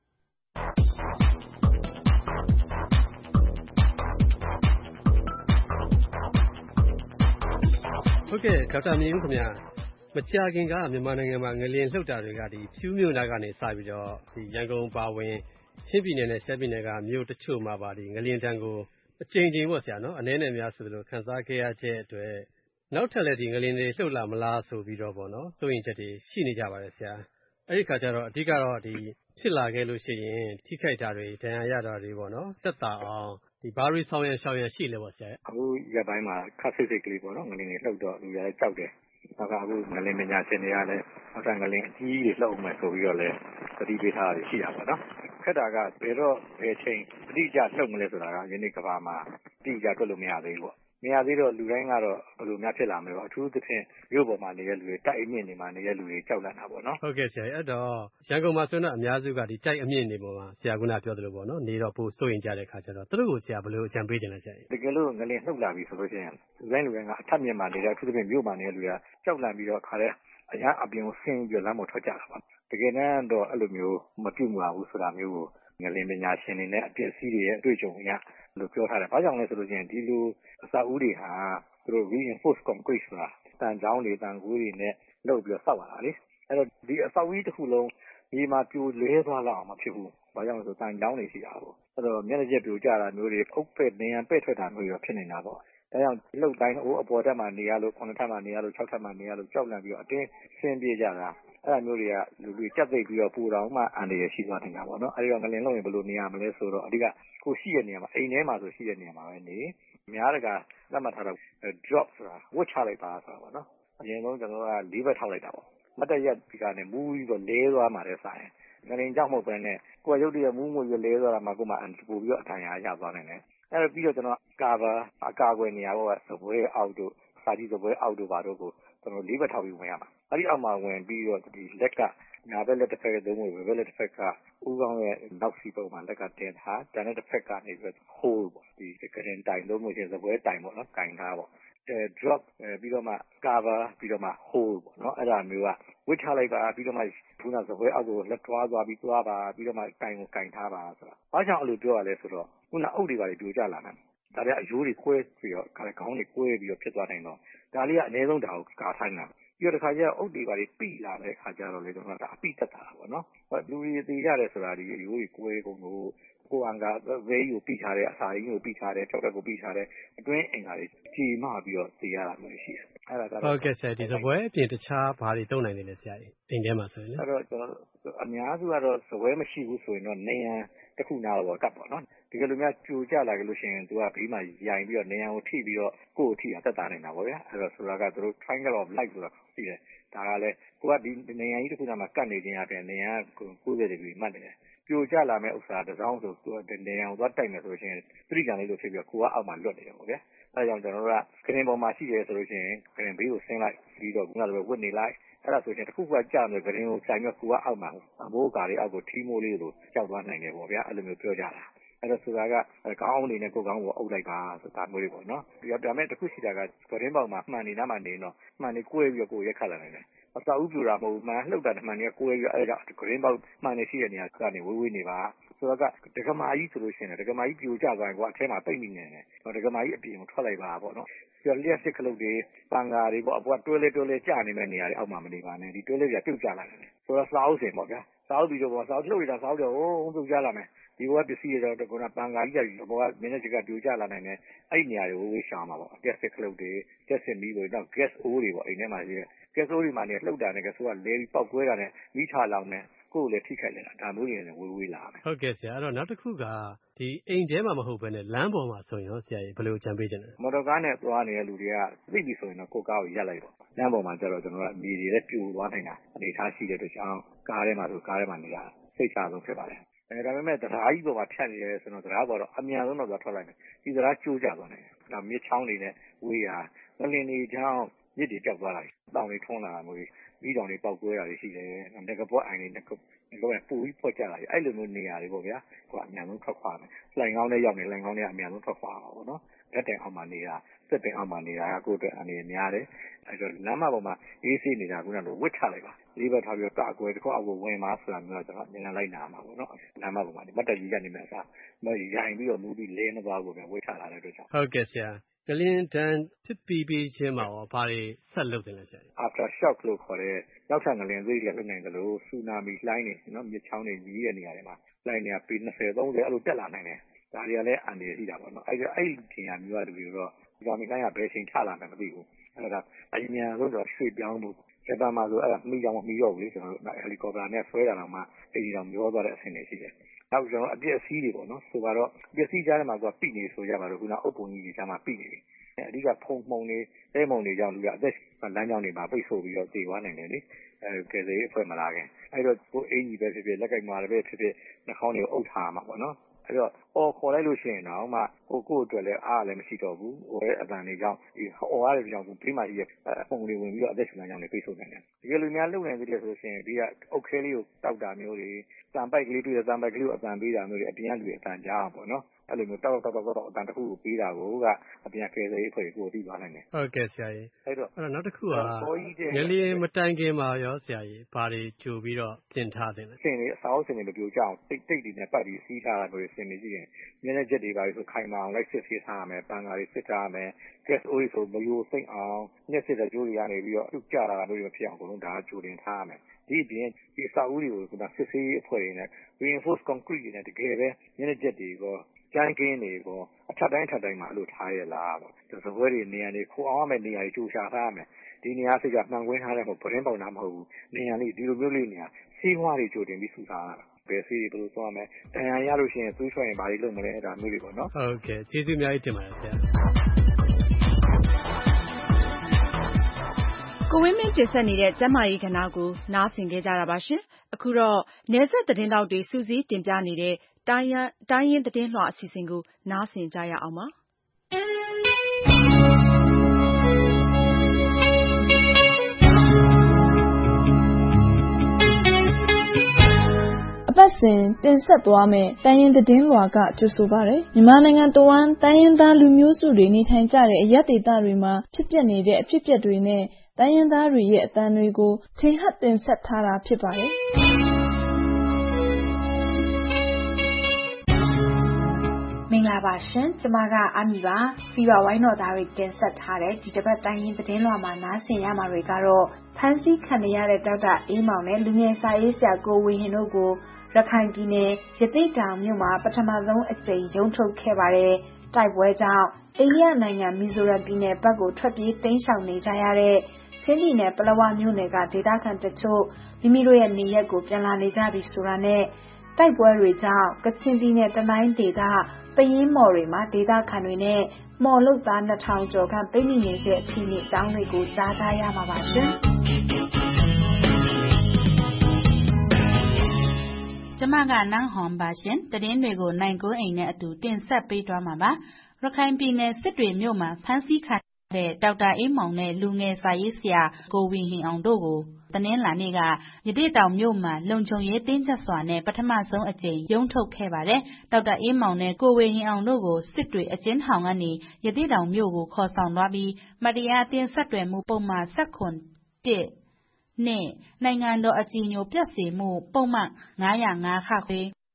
ဟုတ်ကဲ့ဒေါက်တာမြင့်ဦးခင်ဗျာမကြာခင်ကမြန်မာနိုင်ငံမှာငလျင်လှုပ်တာတွေကဒီဖြူးမြို့နာကနေစပြီးတော့ဒီရန်ကုန်ပါဝင်ချင်းပြည်နယ်နဲ့ရှမ်းပြည်နယ်ကမြို့တချို့မှာပါဒီငလျင်တန်းကိုအချိန်ချင်းပေါ့ဆရာနော်အနည်းနဲ့များဆိုလို့ခန်းစားခဲ့ရတဲ့အတွက်နောက်ထပ်လည်းဒီငလျင်တွေလှုပ်လာမလားဆိုပြီးတော့ပေါ့နော်စိုးရင်ချက်တွေရှိနေကြပါတယ်ဆရာအဲ့ဒီခါကျတော့အဓိကတော့ဒီဖြစ်လာခဲ့လို့ရှိရင်ထိခိုက်တာတွေဒဏ်ရာရတာတွေပေါ့နော်သက်သာအောင်ဒီဘာတွေဆောင်ရန်ရှောင်ရန်ရှိလဲပေါ့ဆရာအခုရက်ပိုင်းမှာခက်စစ်စစ်ကလေးပေါ့နော်ငလျင်တွေလှုပ်တော့လူတွေလည်းကြောက်တယ်နောက်ကအခုငလျင်ပညာရှင်တွေကလည်းနောက်ထပ်ငလျင်အကြီးကြီးလှုပ်မယ်ဆိုပြီးတော့လည်းသတိပေးထားတာရှိတာပေါ့နော်ခက်တာကဘယ်တော့ဘယ်ချိန်အတိအကျလှုပ်မလဲဆိုတာကယနေ့ကဘာမှာအတိအကျတွက်လို့မရသေးဘူးပေါ့မရသေးတော့လူတိုင်းကတော့ဘယ်လိုများဖြစ်လာမလဲပေါ့အထူးသဖြင့်မြို့ပေါ်မှာနေတဲ့လူတွေတိုက်အမြင့်နေမှာနေတဲ့လူတွေကြောက်လန့်တာပေါ့နော်ဟုတ်ကဲ့ဆရာအဲ့တော့ရန်ကုန်မှာဆိုတော့အများစုကဒီတိုက်အမြင့်နေပေါ်မှာဆရာကပြောသလိုပေါ့နော်နေတော့ပိုစိုးရင်ကြတဲ့ခါကျတော့သူတို့ကိုဆရာဘယ်လိုအကြံပေးတယ်လဲဆရာတကယ်လို့ငလျင်လှုပ်လာပြီဆိုလို့ရှိရင်လူတိုင်းလူတိုင်းကအထက်မြင့်မှာနေတဲ့အထူးသဖြင့်မြို့မှာနေတဲ့လူတွေကကြောက်လန့်ပြီးတော့ခါတဲ့အရာအပြင်ကိုဆင်းပြီးလမ်းပေါ်ထွက်ကြတာပါတကယ်တမ်းတော့အဲ့လိုမျိုးမပြုတ်မှာဘူးဆိုတာမျိုးကိုငလျင်ပညာရှင်တွေနဲ့အပျက်စီးတွေရဲ့အတွေ့အကြုံအရလို့ပြောထားတယ်။ဘာကြောင့်လဲဆိုလို့ရှိရင်ဒီလိုအဆောက်အဦတွေဟာသူတို့ reinforced concrete ဆိုတာတန်ကြောင်းတွေတန်ကိုးတွေနဲ့လုပ်ပြီးတော့ဆောက်ရတာလေ။အဲ့တော့ဒီအဆောက်အဦတစ်ခုလုံးဒီမှာပြိုလဲသွားလောက်အောင်မဖြစ်ဘူး။ဘာကြောင့်လဲဆိုတန်ကြောင်းတွေရှိတာပေါ့။အဲ့တော့မျက်နှာကျက်ပြိုကျတာမျိုးတွေဖုတ်ဖက်နေရန်ပဲ့ထွက်တာမျိုးတွေဖြစ်နေတာပေါ့။ဒါကြောင့်လှုပ်တိုင်းဟိုအပေါ်တက်မှနေရလို့ခုနှစ်ထပ်မှနေရလို့ခြောက်ထပ်မှနေရလို့ကြောက်လန့်ပြီးတော့အတင်းဆင်းပြေးကြတာအဲ့ဒါမျိုးတွေကလူတွေကြက်သိပ်ပြီးတော့ပူတော်မှအန်ရရှိသွားနေတာပေါ့နော်အဲ့ဒီတော့ငလျင်လုံးရင်ဘယ်လိုနေရမလဲဆိုတော့အဓိကကိုရှိတဲ့နေရာမှာအိမ်ထဲမှာဆိုရှိတဲ့နေရာမှာပဲနေများတကသတ်မှတ်ထားတော့ drop ဆိုတာဝတ်ချလိုက်ပါဆိုတာပေါ့နော်အရင်ဆုံးကျွန်တော်ကလေးဘက်ထောက်လိုက်တာပေါ့မတ်တရက်ဒီကနေမူးပြီးတော့လဲသွားမှလည်းဆိုင်ငလျင်ကြောက်မဟုတ်ပဲနဲ့ကိုယ်ရုပ်တရက်မူးမွေပြီးလဲသွားတာမှကိုယ်မှအန်ပူပြီးတော့အထိုင်ရရသွားနိုင်တယ်အဲ့တော့ပြီးတော့ကျွန်တော်ကာဗာအကာအကွယ်နေရာပေါ့စပွဲအောက်တို့စာကြည့်စပွဲအောက်တို့ဘာတို့ကိုကျွန်တော်လေးဘက်ထောက်ပြီးဝင်ရမှာအဲ့ဒီအောက်မှာဝင်ပြီးတော့ဒီလက်ကညာဘက်လက်တစ်ဖက်ကသုံးဖို့ဘက်လက်တစ်ဖက်ကဦးခေါင်းရဲ့နောက်စီပုံမှာလက်ကတင်ထားတန်တဲ့တစ်ဖက်ကနေပြီး hold ပေါ့ဒီကရင်တိုင်လို့မျိုးချင်းစပွဲတိုင်ပေါ့နော်ကင်ထားပေါ့အဲ drop ပြီးတော့မှ cover ပြီးတော့မှ hold ပေါ့နော်အဲ့ဒါမျိုးကဝစ်ချလိုက်ပါပြီးတော့မှခုနစပွဲအောက်ကိုလက်ထွားသွားပြီးသွားပါပြီးတော့မှတိုင်ကိုကင်ထားပါဆိုတာဘာကြောင့်အဲ့လိုပြောရလဲဆိုတော့ခုနအုပ်တွေပါပြိုကျလာတယ်ဒါတွေအယိုးတွေကွဲပြီးတော့ခေါင်းတွေကွဲပြီးတော့ဖြစ်သွားနိုင်တော့ဒါလေးကအနည်းဆုံးဒါကိုကာထိုင်းတာပြီးတော့တစ်ခါကျအုပ်တွေပါပြီးပြလာတဲ့ခါကျတော့လေကျွန်တော်ကအပိတက်တာပေါ့နော်လူတွေသေးရတယ်ဆိုတာဒီအယိုးတွေကွဲကုန်လို့ကိုယ်အံကဝဲကြီးကိုပိထားတဲ့အစာရင်းကိုပိထားတဲ့ကြောက်တက်ကိုပိထားတဲ့အတွင်းအင်္ဂါတွေကြေမပြီးတော့သေရတာမျိုးရှိတယ်အဲ့ဒါကတော့ဟုတ်ကဲ့ဆရာဒီစပွဲအပြင်တခြားဘာတွေတုံးနိုင်နေလဲဆရာကြီးအိမ်ထဲမှာဆိုရင်လေအဲ့တော့ကျွန်တော်အများစုကတော့စပွဲမရှိဘူးဆိုရင်တော့နေရန်တစ်ခုနာတော့ကပ်ပေါ့နော်ဒီကလိုများကြိုကြလာကြလို့ရှိရင်သူကဘေးမှာရိုင်ပြီးတော့နေရန်ကိုထိပြီးတော့ကိုယ်ကိုထိတာသက်သာနေတာပေါ့ဗျာအဲ့တော့ဆိုတာကသူတို့ triangle of light ဆိုတာရှိတယ်ဒါကလည်းကိုကဒီနေရန်ကြီးတစ်ခုနာမှာကတ်နေခြင်းအပြင်နေရန်ကို၉၀ဒီဂရီမှတ်နေတယ်ပြိုကျလာမဲ့ဥစ္စာတစ်စောင်းဆိုသူကနေရန်ကိုသွားတိုက်မယ်ဆိုရင်သတိကြံလေးလို့ဖြစ်ပြီးတော့ကိုကအောက်မှာလွတ်နေတယ်ပေါ့ဗျာအဲဒါကြောင့်ကျွန်တော်တို့ကခရင်ပေါ်မှာရှိတယ်ဆိုလို့ရှိရင်ခရင်ဘေးကိုဆင်းလိုက်ပြီးတော့ခုနကလိုဝတ်နေလိုက်အဲ့ဒါဆိုရင်တစ်ခုခုကြာမယ်ခရင်ကိုဆိုင်ပြီးကိုကအောက်မှာအမိုးအကာလေးအောက်ကိုထီးမိုးလေးလိုကြောက်သွားနိုင်တယ်ပေါ့ဗျာအဲ့လိုမျိုးပြောကြတာအဲ့တော့ဆိုတာကကောင်းအနေနဲ့ကိုကောင်းကိုအုပ်လိုက်ပါဆိုတာမျိုးလေးပေါ့နော်ဒီဒါမဲ့တစ်ခုရှိတာကခရင်ပေါက်မှာမှန်နေနားမှနေတော့မှန်နေကိုယ်ပြီးတော့ကိုယ်ရက်ခတ်လာနိုင်တယ်အစာဥပြူတာမဟုတ်မှန်လှုပ်တာမှန်နေကိုယ်ပြီးအဲ့ဒါခရင်ပေါက်မှန်နေရှိတဲ့နေရာကနေဝေးဝေးနေပါဆိုတော့ကဒကမာကြီးဆိုလို့ရှိရင်ဒကမာကြီးပြိုကျသွားရင်ကွာအထဲမှာပိတ်မိနေတယ်ဒကမာကြီးအပြင်ကိုထွက်လိုက်ပါပေါ့နော်ပြီးတော့လျှက်စစ်ခလုတ်တွေပန်ကာတွေပေါ့အပေါ်တွဲလဲတွဲလဲကျနေမဲ့နေရာတွေအောက်မှာမနေပါနဲ့ဒီတွဲလဲပြပြုတ်ကျလာတယ်ဆိုတော့စာအုပ်စင်ပေါ့ဗျာစာအုပ်ပြီးတော့စာအုပ်လှုပ်နေတာစာအုပ်တော့ဟိုးပြုတ်ကျလာမယ်ဒီဘောကပစ္စည်းတွေတော့ကပန်ကာကြီးကြီးဘောကမင်းနဲ့ချက်ကပြိုကျလာနိုင်တယ်အဲ့ဒီနေရာတွေကိုဝေးရှာမှာပေါ့လျှက်စစ်ခလုတ်တွေလျှက်စစ်မီးတွေတော့ gas အိုးတွေပေါ့အိမ်ထဲမှာရှိတဲ့ gas အိုးတွေမှာနေလှုပ်တာနဲ့ gas အိုးကလဲပြီးပောက်ကွဲတာနဲ့မိထားလောင်နဲ့ကိုယ်လည်းထိခိုက်နေတာဒါမျိုးတွေနဲ့ဝေးဝေးလာမယ်ဟုတ်ကဲ့ဆရာအဲ့တော့နောက်တစ်ခုကဒီအိမ်ထဲမှာမဟုတ်ဘဲနဲ့လမ်းပေါ်မှာဆိုရင်ရောဆရာကြီးဘယ်လိုကြံပေးချင်လဲမော်တော်ကားနဲ့သွားနေတဲ့လူတွေကသိပြီဆိုရင်တော့ကိုယ်ကားကိုရပ်လိုက်ပေါ့လမ်းပေါ်မှာကျတော့ကျွန်တော်တို့အမြေတွေလည်းပြိုသွားနိုင်တာအနေထားရှိတဲ့အတွက်ကြောင့်ကားထဲမှာဆိုကားထဲမှာနေတာစိတ်ချဆုံးဖြစ်ပါတယ်အဲဒါပေမဲ့တရားကြီးပေါ်မှာဖြတ်နေရဲဆိုတော့တရားပေါ်တော့အမြန်ဆုံးတော့သွားထွက်လိုက်မယ်ဒီတရားကျိုးကြသွားနိုင်တယ်ဒါမြစ်ချောင်းတွေနဲ့ဝေးရာငလင်တွေကြောင့်မြစ်တွေပြောက်သွားတာတောင်တွေထုံးလာတာမျိုးပြီးတောင်တွေပေါက်ကွဲတာတွေရှိတယ်ငကပွားအိုင်တွေနဲ့လောကပူပြီးဖွက်ကြတာအဲ့လိုမျိုးနေရာတွေပေါ့ဗျာကိုအမြန်ဆုံးထွက်ခွာမယ်လှိုင်ကောင်းနဲ့ရောက်နေလှိုင်ကောင်းနဲ့အမြန်ဆုံးထွက်ခွာပါပေါ့နော်လက်တင်အောက်မှာနေတာစက်တင်အောက်မှာနေတာကကိုယ့်အတွက်အနေနဲ့များတယ်အဲ့တော့လမ်းမပေါ်မှာအေးဆေးနေတာကလည်းဝစ်ချလိုက်ပါလေးဘက်ထားပြီးတော့ကာကွယ်တစ်ခုအောက်ကိုဝင်ပါဆိုတာမျိုးတော့ကျွန်တော်အမြန်လိုက်နာမှာပေါ့နော်လမ်းမပေါ်မှာမတ်တက်ကြီးကနေမှအစားမရိုင်ပြီးတော့မူပြီးလဲမသွားဘူးပဲဝစ်ချလာတဲ့အတွက်ကြောင့်ဟုတ်ကဲ့ဆရာငလင်တန်းဖြစ်ပြီးပြီးချင်းမှာရောဘာတွေဆက်လုပ်တယ်လဲဆရာ after shock လို့ခေါ်တဲ့နောက်ထပ်ငလင်စိတ်လည်းလုပ်နိုင်တယ်လို့ဆူနာမီလှိုင်းနေနော်မြစ်ချောင်းတွေကြီးတဲ့နေရာတွေမှာလှိုင်းတွေကပေနှစ်ဆယ်သုံးဆယ်အဲ့လိုတက်လာနိုင်တယ်ဒါတွေကလည်းအန်ဒီရှိတာပေါ့နော်အဲ့ဒါအဲ့ဒီတင်ရမျိုးရတူပြီးတော့ဒီကောင်မီလှိုင်းကဘယ်ချိန်ချလာမှမသိဘူးအဲ့ဒါအမြန်ဆုံးတော့ရွှေ့ပြောင်းဖို့ဂျပန်မှာဆိုအဲ့ဒါမိကြောင်မီတော့ဘူးလေကျွန်တော်တို့ဟယ်လီကော်ပတာနဲ့ဆွဲတာတော့မှအဲ့ဒီတော့မျောသွားတဲ့အဆင့်တွေရှိတယ်နောက်ကျွန်တော်အပြည့်အစည်းတွေပေါ့နော်ဆိုတော့အပြည့်အစည်းကြားထဲမှာကပြိနေဆိုကြပါတော့ခုနအုပ်ပုံကြီးတွေကြားမှာပြိနေပြီအဓိကဖုံမှုံတွေတဲမှုံတွေကြောင့်လူကအသက်လမ်းကြောင်းတွေမှာပိတ်ဆို့ပြီးတော့တည်သွားနိုင်တယ်လေအဲကယ်ဆယ်ရေးအဖွဲ့မလာခင်အဲ့တော့ကိုအင်ကြီးပဲဖြစ်ဖြစ်လက်ကိုက်မှာပဲဖြစ်ဖြစ်နှာခေါင်းတွေကိုအုပ်ထားမှာပေါ့နော်အဲ့တော့အော်ခေါ်လိုက်လို့ရှိရင်တော့မှကိုကိုအတွက်လည်းအားလည်းမရှိတော့ဘူးဟိုရဲ့အတန်တွေကြောင့်ဒီအော်အားတွေကြောင့်ဘေးမှာရှိတဲ့အပုံတွေဝင်ပြီးတော့အသက်ရှင်လမ်းကြောင်းတွေပိတ်ဆို့နေတယ်ဒီလိုများလုပ်နိုင်သေးတယ်ဆိုလို့ရှိရင်ဒီကအုတ်ခဲလေးကိုတောက်တာမျိုးတွေစံပိုက်ကလေးတွေ့တဲ့စံပိုက်ကလေးကိုအတန်ပေးတာမျိုးတွေအပြင်ကလူတွေအတန်ကြားအောင်ပေါ့နော်အဲ့လိုမျိုးတောက်တောက်တောက်တောက်အတန်တစ်ခုကိုပေးတာကိုကအပြင်ကယ်ဆယ်ရေးအဖွဲ့ကိုသိသွားနိုင်တယ်ဟုတ်ကဲ့ဆရာကြီးအဲ့တော့အဲ့တော့နောက်တစ်ခုကငလျင်မတိုင်ခင်မှာရောဆရာကြီးဘာတွေကြိုပြီးတော့ပြင်ထားတယ်လဲစင်တွေအစာအုပ်စင်တွေမပြိုကျအောင်တိတ်တိတ်တွေနဲ့ပတ်ပြီးစီးထားတာမျိုးတွေစင်တွေရှိရင်မျက်နှာချက်တွေပါပြီးဆိုခိုင်မာအောင်လိုက်စစ်ဆေးထားရမယ်ပန်ကာတွေစစ်ထားရမယ် gas အိုးဆိုမယိုစိမ့်အောင်ညက်စစ်တဲ့ကြိုးတွေကနေပြီးတော့ပြုတ်ကျလာတာမျိုးတွေဖြစ်အောင်အကုန်လုံးဒါကြိုတင်ထားရမယ်ဒီအပြင်ဒီစာအုပ်တွေကိုကစစ်ဆေးအဖွဲ့တွေနဲ့ reinforced concrete တွေနဲ့တကယ်ပဲမျက်နှာချက်တွေကိုကျန်းကင်းတွေကိုအထက်တိုင်းထက်တိုင်းမှာအဲ့လိုထားရလားပေါ့ဒီစပွဲတွေနေရာတွေခိုးအောင်မဲ့နေရာတွေကြိုရှာထားရမယ်ဒီနေရာစိတ်ကမှန်ကွင်းထားတဲ့ပေါ့ပရင်းပေါင်တာမဟုတ်ဘူးနေရာလေးဒီလိုမျိုးလေးနေရာစီးဝါးတွေကြိုတင်ပြီးစုထားတာဘယ်စီးတွေဘယ်လိုသွားမလဲတန်ရန်ရလို့ရှိရင်သွေးထွက်ရင်ဘာတွေလုပ်မလဲအဲ့ဒါမျိုးတွေပေါ့နော်ဟုတ်ကဲ့ကျေးဇူးအများကြီးတင်ပါတယ်ဆရာကိုဝင်းမင်းတင်ဆက်နေတဲ့ကျန်းမာရေးကဏ္ဍကိုနားဆင်ခဲ့ကြတာပါရှင်အခုတော့နယ်စပ်သတင်းတောက်တွေစူးစီးတင်ပြနေတဲ့တိုင်းရင်းတိုင်းရင်းသတင်းလွှာအစီအစဉ်ကိုနားဆင်ကြရအောင်ပါအပတ်စဉ်တင်ဆက်သွားမယ့်တိုင်းရင်းသတင်းလွှာကကြိုဆိုပါရယ်မြန်မာနိုင်ငံတဝန်းတိုင်းရင်းသားလူမျိုးစုတွေနေထိုင်ကြတဲ့အရပ်ဒေသတွေမှာဖြစ်ပျက်နေတဲ့အဖြစ်အပျက်တွေနဲ့တိုင်းရင်းသားတွေရဲ့အသံတွေကိုထင်ဟပ်တင်ဆက်ထားတာဖြစ်ပါတယ်မင်္ဂလာပါရှင်ကျမကအမီပါဖီဗာဝိုင်းတော်သားတွေတင်ဆက်ထားတဲ့ဒီတစ်ပတ်တိုင်းရင်းသတင်းလွှာမှာနားဆင်ရမှာတွေကတော့ဖမ်းဆီးခံရတဲ့ဒေါက်တာအေးမောင်နဲ့လူငယ်စာရေးဆရာကိုဝေဟင်တို့ကိုရခိုင်ပြည်နယ်ရသေ့တောင်မြို့မှာပထမဆုံးအကြိမ်ရုံးထုတ်ခဲ့ပါတယ်တိုက်ပွဲကြောင့်အိန္ဒိယနိုင်ငံမီဇိုရမ်ပြည်နယ်ဘက်ကိုထွက်ပြေးတိမ်းရှောင်နေကြရတဲ့ချင်းပြည်နယ်ပလောဝမြို့နယ်ကဒေသခံတချို့မိမိတို့ရဲ့နေရက်ကိုပြန်လာနေကြပြီဆိုတာနဲ့တိုက်ပွဲတွေကြောင့်ကချင်ပြည်နယ်တနိုင်းဒေသပယင်းမော်တွေမှာဒေသခံတွေနဲ့မော်လုတ်သားနှစ်ထောင်ကျော်ခန့်ပိတ်မိနေတဲ့အခြေအနေအကြောင်းတွေကိုကြားကြရမှာပါရှင်ကျမကနန်းဟွန်ပါရှင်သတင်းတွေကိုနိုင်ကိုအိမ်နဲ့အတူတင်ဆက်ပေးသွားမှာပါရခိုင်ပြည်နယ်စစ်တွေမြို့မှာဖမ်းဆီးခံတဲ့ဒေါက်တာအေးမောင်နဲ့လူငယ်စာရေးဆရာကိုဝေဟင်အောင်တို့ကိုတနင်္လာနေ့ကရသေ့တောင်မြို့မှာလုံခြုံရေးတင်းကျပ်စွာနဲ့ပထမဆုံးအကြိမ်ရုံးထုတ်ခဲ့ပါတယ်ဒေါက်တာအေးမောင်နဲ့ကိုဝေဟင်အောင်တို့ကိုစစ်တွေအကျဉ်းထောင်ကနေရသေ့တောင်မြို့ကိုခေါ်ဆောင်သွားပြီးမတရားအသင်းဆက်သွယ်မှုပုံမှန်၁၇ နဲ့နိုင်ငံတော်အကြည်ညိုပျက်စေမှုပုံမှန်၅၀၅ခ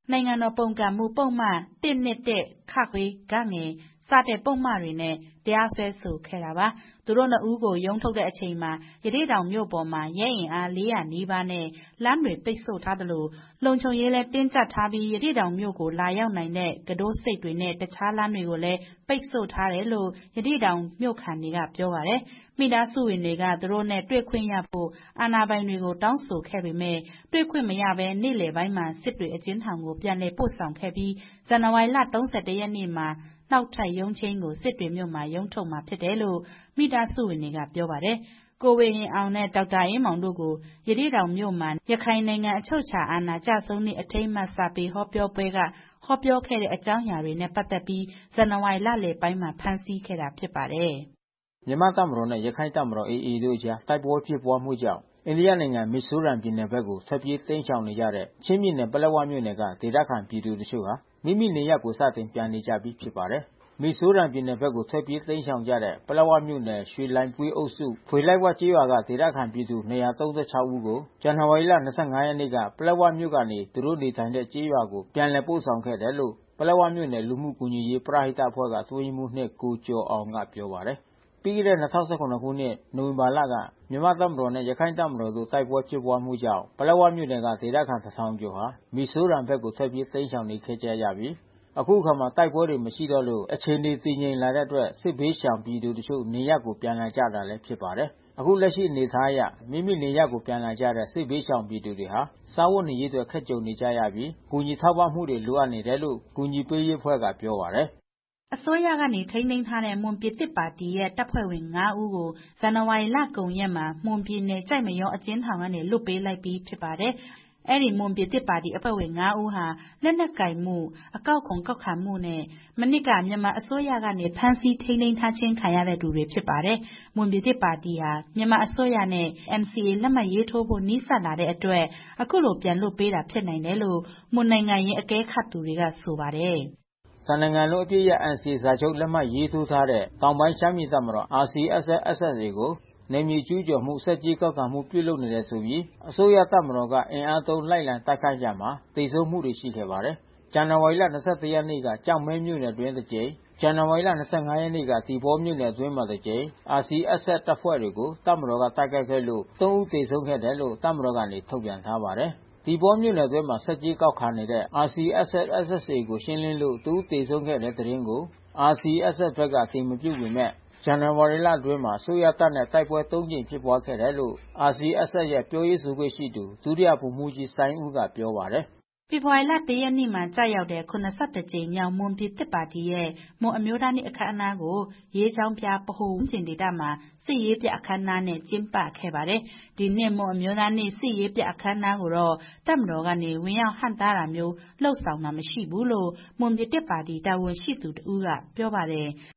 နိုင်ငံတော်ပုန်ကန်မှုပုံမှန်တစ်နှစ်တဲ့ခခွေကငယ်စတဲ့ပုံမှန်တွေနဲ့တရားစွဲဆိုခဲ့တာပါသူတို့နှစ်ဦးကိုရုံးထုတ်တဲ့အချိန်မှာရသေ့တောင်မြို့ပေါ်မှာရဲအင်အား၄၀၀နီးပါးနဲ့လမ်းတွေပိတ်ဆို့ထားသလိုလုံခြုံရေးလည်းတင်းကျပ်ထားပြီးရသေ့တောင်မြို့ကိုလာရောက်နိုင်တဲ့ကတိုးစိတ်တွေနဲ့တခြားလမ်းတွေကိုလည်းပိတ်ဆို့ထားတယ်လို့ရသေ့တောင်မြို့ခံတွေကပြောပါတယ်မိသားစုဝင်တွေကသူတို့နဲ့တွေ့ခွင့်ရဖို့အာဏာပိုင်တွေကိုတောင်းဆိုခဲ့ပေမဲ့တွေ့ခွင့်မရဘဲနေ့လယ်ပိုင်းမှာစစ်တွေအကျဉ်းထောင်ကိုပြန်လည်ပို့ဆောင်ခဲ့ပြီးဇန်နဝါရီလ၃၁ရက်နေ့မှာနောက်ထပ်ရုံးချင်းကိုစစ်တွေမြို့မှာရုံးထုတ်မှာဖြစ်တယ်လို့မိသားစုဝင်တွေကပြောပါတယ်ကိုဝေဟင်အောင်နဲ့ဒေါက်တာအေးမောင်တို့ကိုရသေ့တောင်မြို့မှာရခိုင်နိုင်ငံအချုပ်အခြာအာဏာကျဆုံးနေ့အထိမ်းအမှတ်စာပေဟောပြောပွဲကဟောပြောခဲ့တဲ့အကြောင်းအရာတွေနဲ့ပတ်သက်ပြီးဇန်နဝါရီလလယ်ပိုင်းမှာဖမ်းဆီးခဲ့တာဖြစ်ပါတယ်မြန်မာတပ်မတော်နဲ့ရခိုင်တပ်မတော် အေအေ တို့အကြားတိုက်ပွဲဖြစ်ပွားမှုကြောင့်အိန္ဒိယနိုင်ငံမီဇိုရမ်ပြည်နယ်ဘက်ကိုထွက်ပြေးတိမ်းရှောင်နေကြတဲ့ချင်းပြည်နယ်ပလက်ဝမြို့နယ်ကဒေသခံပြည်သူတို့ဟာမိမိနေရပ်ကိုစတင်ပြန်နေကြပြီဖြစ်ပါတယ်။မီဇိုရမ်ပြည်နယ်ဘက်ကိုထွက်ပြေးတိမ်းရှောင်ကြတဲ့ပလက်ဝမြို့နယ်ရွှေလိုင်ပွေးအုပ်စုဖွေလိုက်ဝကျေးရွာကဒေသခံပြည်သူ၂၃၆ဦးကိုဇန်နဝါရီလ၂၅ရက်နေ့ကပလက်ဝမြို့ကနေသူတို့နေထိုင်တဲ့ကျေးရွာကိုပြန်လည်ပို့ဆောင်ခဲ့တယ်လို့ပလက်ဝမြို့နယ်လူမှုကူညီရေးပရဟိတအဖွဲ့ကသွေးမှုနှစ်ကိုကျော်အောင်ကပြောပါတယ်။ပြီးခဲ့တဲ့၂၀၁၇ခုနှစ်နိုဝင်ဘာလကမြန်မာတပ်မတော်နဲ့ရခိုင်တပ်မတော်တို့တိုက်ပွဲဖြစ်ပွားမှုကြောင့်ပလက်ဝမြို့နယ်ကဒေသခံတစ်ထောင်ကျော်ဟာမီဇိုရမ်ဘက်ကိုထွက်ပြေးတိမ်းရှောင်နေခဲ့ကြရပြီးအခုခါမှာတိုက်ပွဲတွေမရှိတော့လို့အခြေအနေတည်ငြိမ်လာတဲ့အတွက်စစ်ဘေးရှောင်ပြည်သူတို့ချို့နေရပ်ကိုပြန်လာကြတာလည်းဖြစ်ပါတယ်။အခုလက်ရှိအနေအထားအရမိမိနေရပ်ကိုပြန်လာကြတဲ့စစ်ဘေးရှောင်ပြည်သူတွေဟာစားဝတ်နေရေးတွေခက်ကြုံနေကြရပြီးကူညီထောက်ပံ့မှုတွေလိုအပ်နေတယ်လို့ကူညီပေးရေးအဖွဲ့ကပြောပါတယ်အစိုးရကနေထိန်းသိမ်းထားတဲ့မွန်ပြည်သစ်ပါတီရဲ့တပ်ဖွဲ့ဝင်၅ဦးကိုဇန်နဝါရီလကုန်ရက်မှာမွန်ပြည်နယ်ကြိုက်မရောအကျဉ်းထောင်ကနေလွတ်ပေးလိုက်ပြီးဖြစ်ပါတယ်။အဲဒီမွန်ပြည်သစ်ပါတီအဖွဲ့ဝင်၅ဦးဟာလက်နက်ကင်မှုအကောက်ခွန်ကောက်ခံမှုနဲ့မနစ်ကမြန်မာအစိုးရကနေဖမ်းဆီးထိန်းသိမ်းထားခြင်းခံရတဲ့သူတွေဖြစ်ပါတယ်။မွန်ပြည်သစ်ပါတီဟာမြန်မာအစိုးရနဲ့ အန်စီအေ လက်မှတ်ရေးထိုးဖို့နီးစပ်လာတဲ့အတွက်အခုလိုပြန်လွတ်ပေးတာဖြစ်နိုင်တယ်လို့မွန်နိုင်ငံရေးအကဲခတ်သူတွေကဆိုပါတယ်။တနိုင်ငံလုံးအပြည့်ရ အန်စီအေ စာချုပ်လက်မှတ်ရေးထိုးထားတဲ့တောင်ပိုင်းရှမ်းပြည်တပ်မတော် အာရ်စီအက်စ်အက်စ် အက်စ် အေ ကိုနယ်မြေကျူးကျော်မှုဆက်ကြီးကောက်ခံမှုပြုလုပ်နေတယ်ဆိုပြီးအစိုးရတပ်မတော်ကအင်အားသုံးလိုက်လံတိုက်ခိုက်ကြမှာသေဆုံးမှုတွေရှိခဲ့ပါတယ်။ဇန်နဝါရီလ၂၁ရက်နေ့ကကြောက်မဲမြို့နယ်အတွင်းတစ်ကြိမ်ဇန်နဝါရီလ၂၅ရက်နေ့ကသီပေါမြို့နယ်အတွင်းမှာတစ်ကြိမ် အာရ်စီအက်စ် အက်စ် တပ်ဖွဲ့တွေကိုတပ်မတော်ကတိုက်ခိုက်ခဲ့လို့သုံးဦးသေဆုံးခဲ့တယ်လို့တပ်မတော်ကနေထုတ်ပြန်ထားပါတယ်။ဒီပေါ်မြို့နယ်အတွင်းမှာဆက်ကြီးကောက်ခံနေတဲ့ အာရ်စီအက်စ် အက်စ် အေ ကိုရှင်းလင်းလို့သူသေဆုံးခဲ့တဲ့သတင်းကို အာရ်စီအက်စ် ဘက်ကအတည်မပြုပေမဲ့ဇန်နဝါရီလအတွင်းမှာအစိုးရတပ်နဲ့တိုက်ပွဲသုံးကြိမ်ဖြစ်ပွားခဲ့တယ်လို့ အာရ်စီအက်စ် ရဲ့ပြောရေးဆိုခွင့်ရှိသူဒုတိယဗိုလ်မှူးကြီးစိုင်းဦးကပြောပါတယ်။ဖေဖော်ဝါရီလ၁ရက်နေ့မှာကြာရောက်တဲ့၇၁ကြိမ်မြောက်မွန်ပြည်သစ်ပါတီရဲ့မွန်အမျိုးသားနေ့အခမ်းအနားကိုရေးချောင်းပြဗဟိုဝန်းကျင်ဒေသမှာစစ်ရေးပြအခမ်းအနားနဲ့ကျင်းပခဲ့ပါတယ်။ဒီနှစ်မွန်အမျိုးသားနေ့စစ်ရေးပြအခမ်းအနားကိုတော့တပ်မတော်ကနေဝင်ရောက်ဟန့်တားတာမျိုးလှုပ်ဆောင်တာမရှိဘူးလို့မွန်ပြည်သစ်ပါတီတာဝန်ရှိသူတဦးကပြောပါတယ်။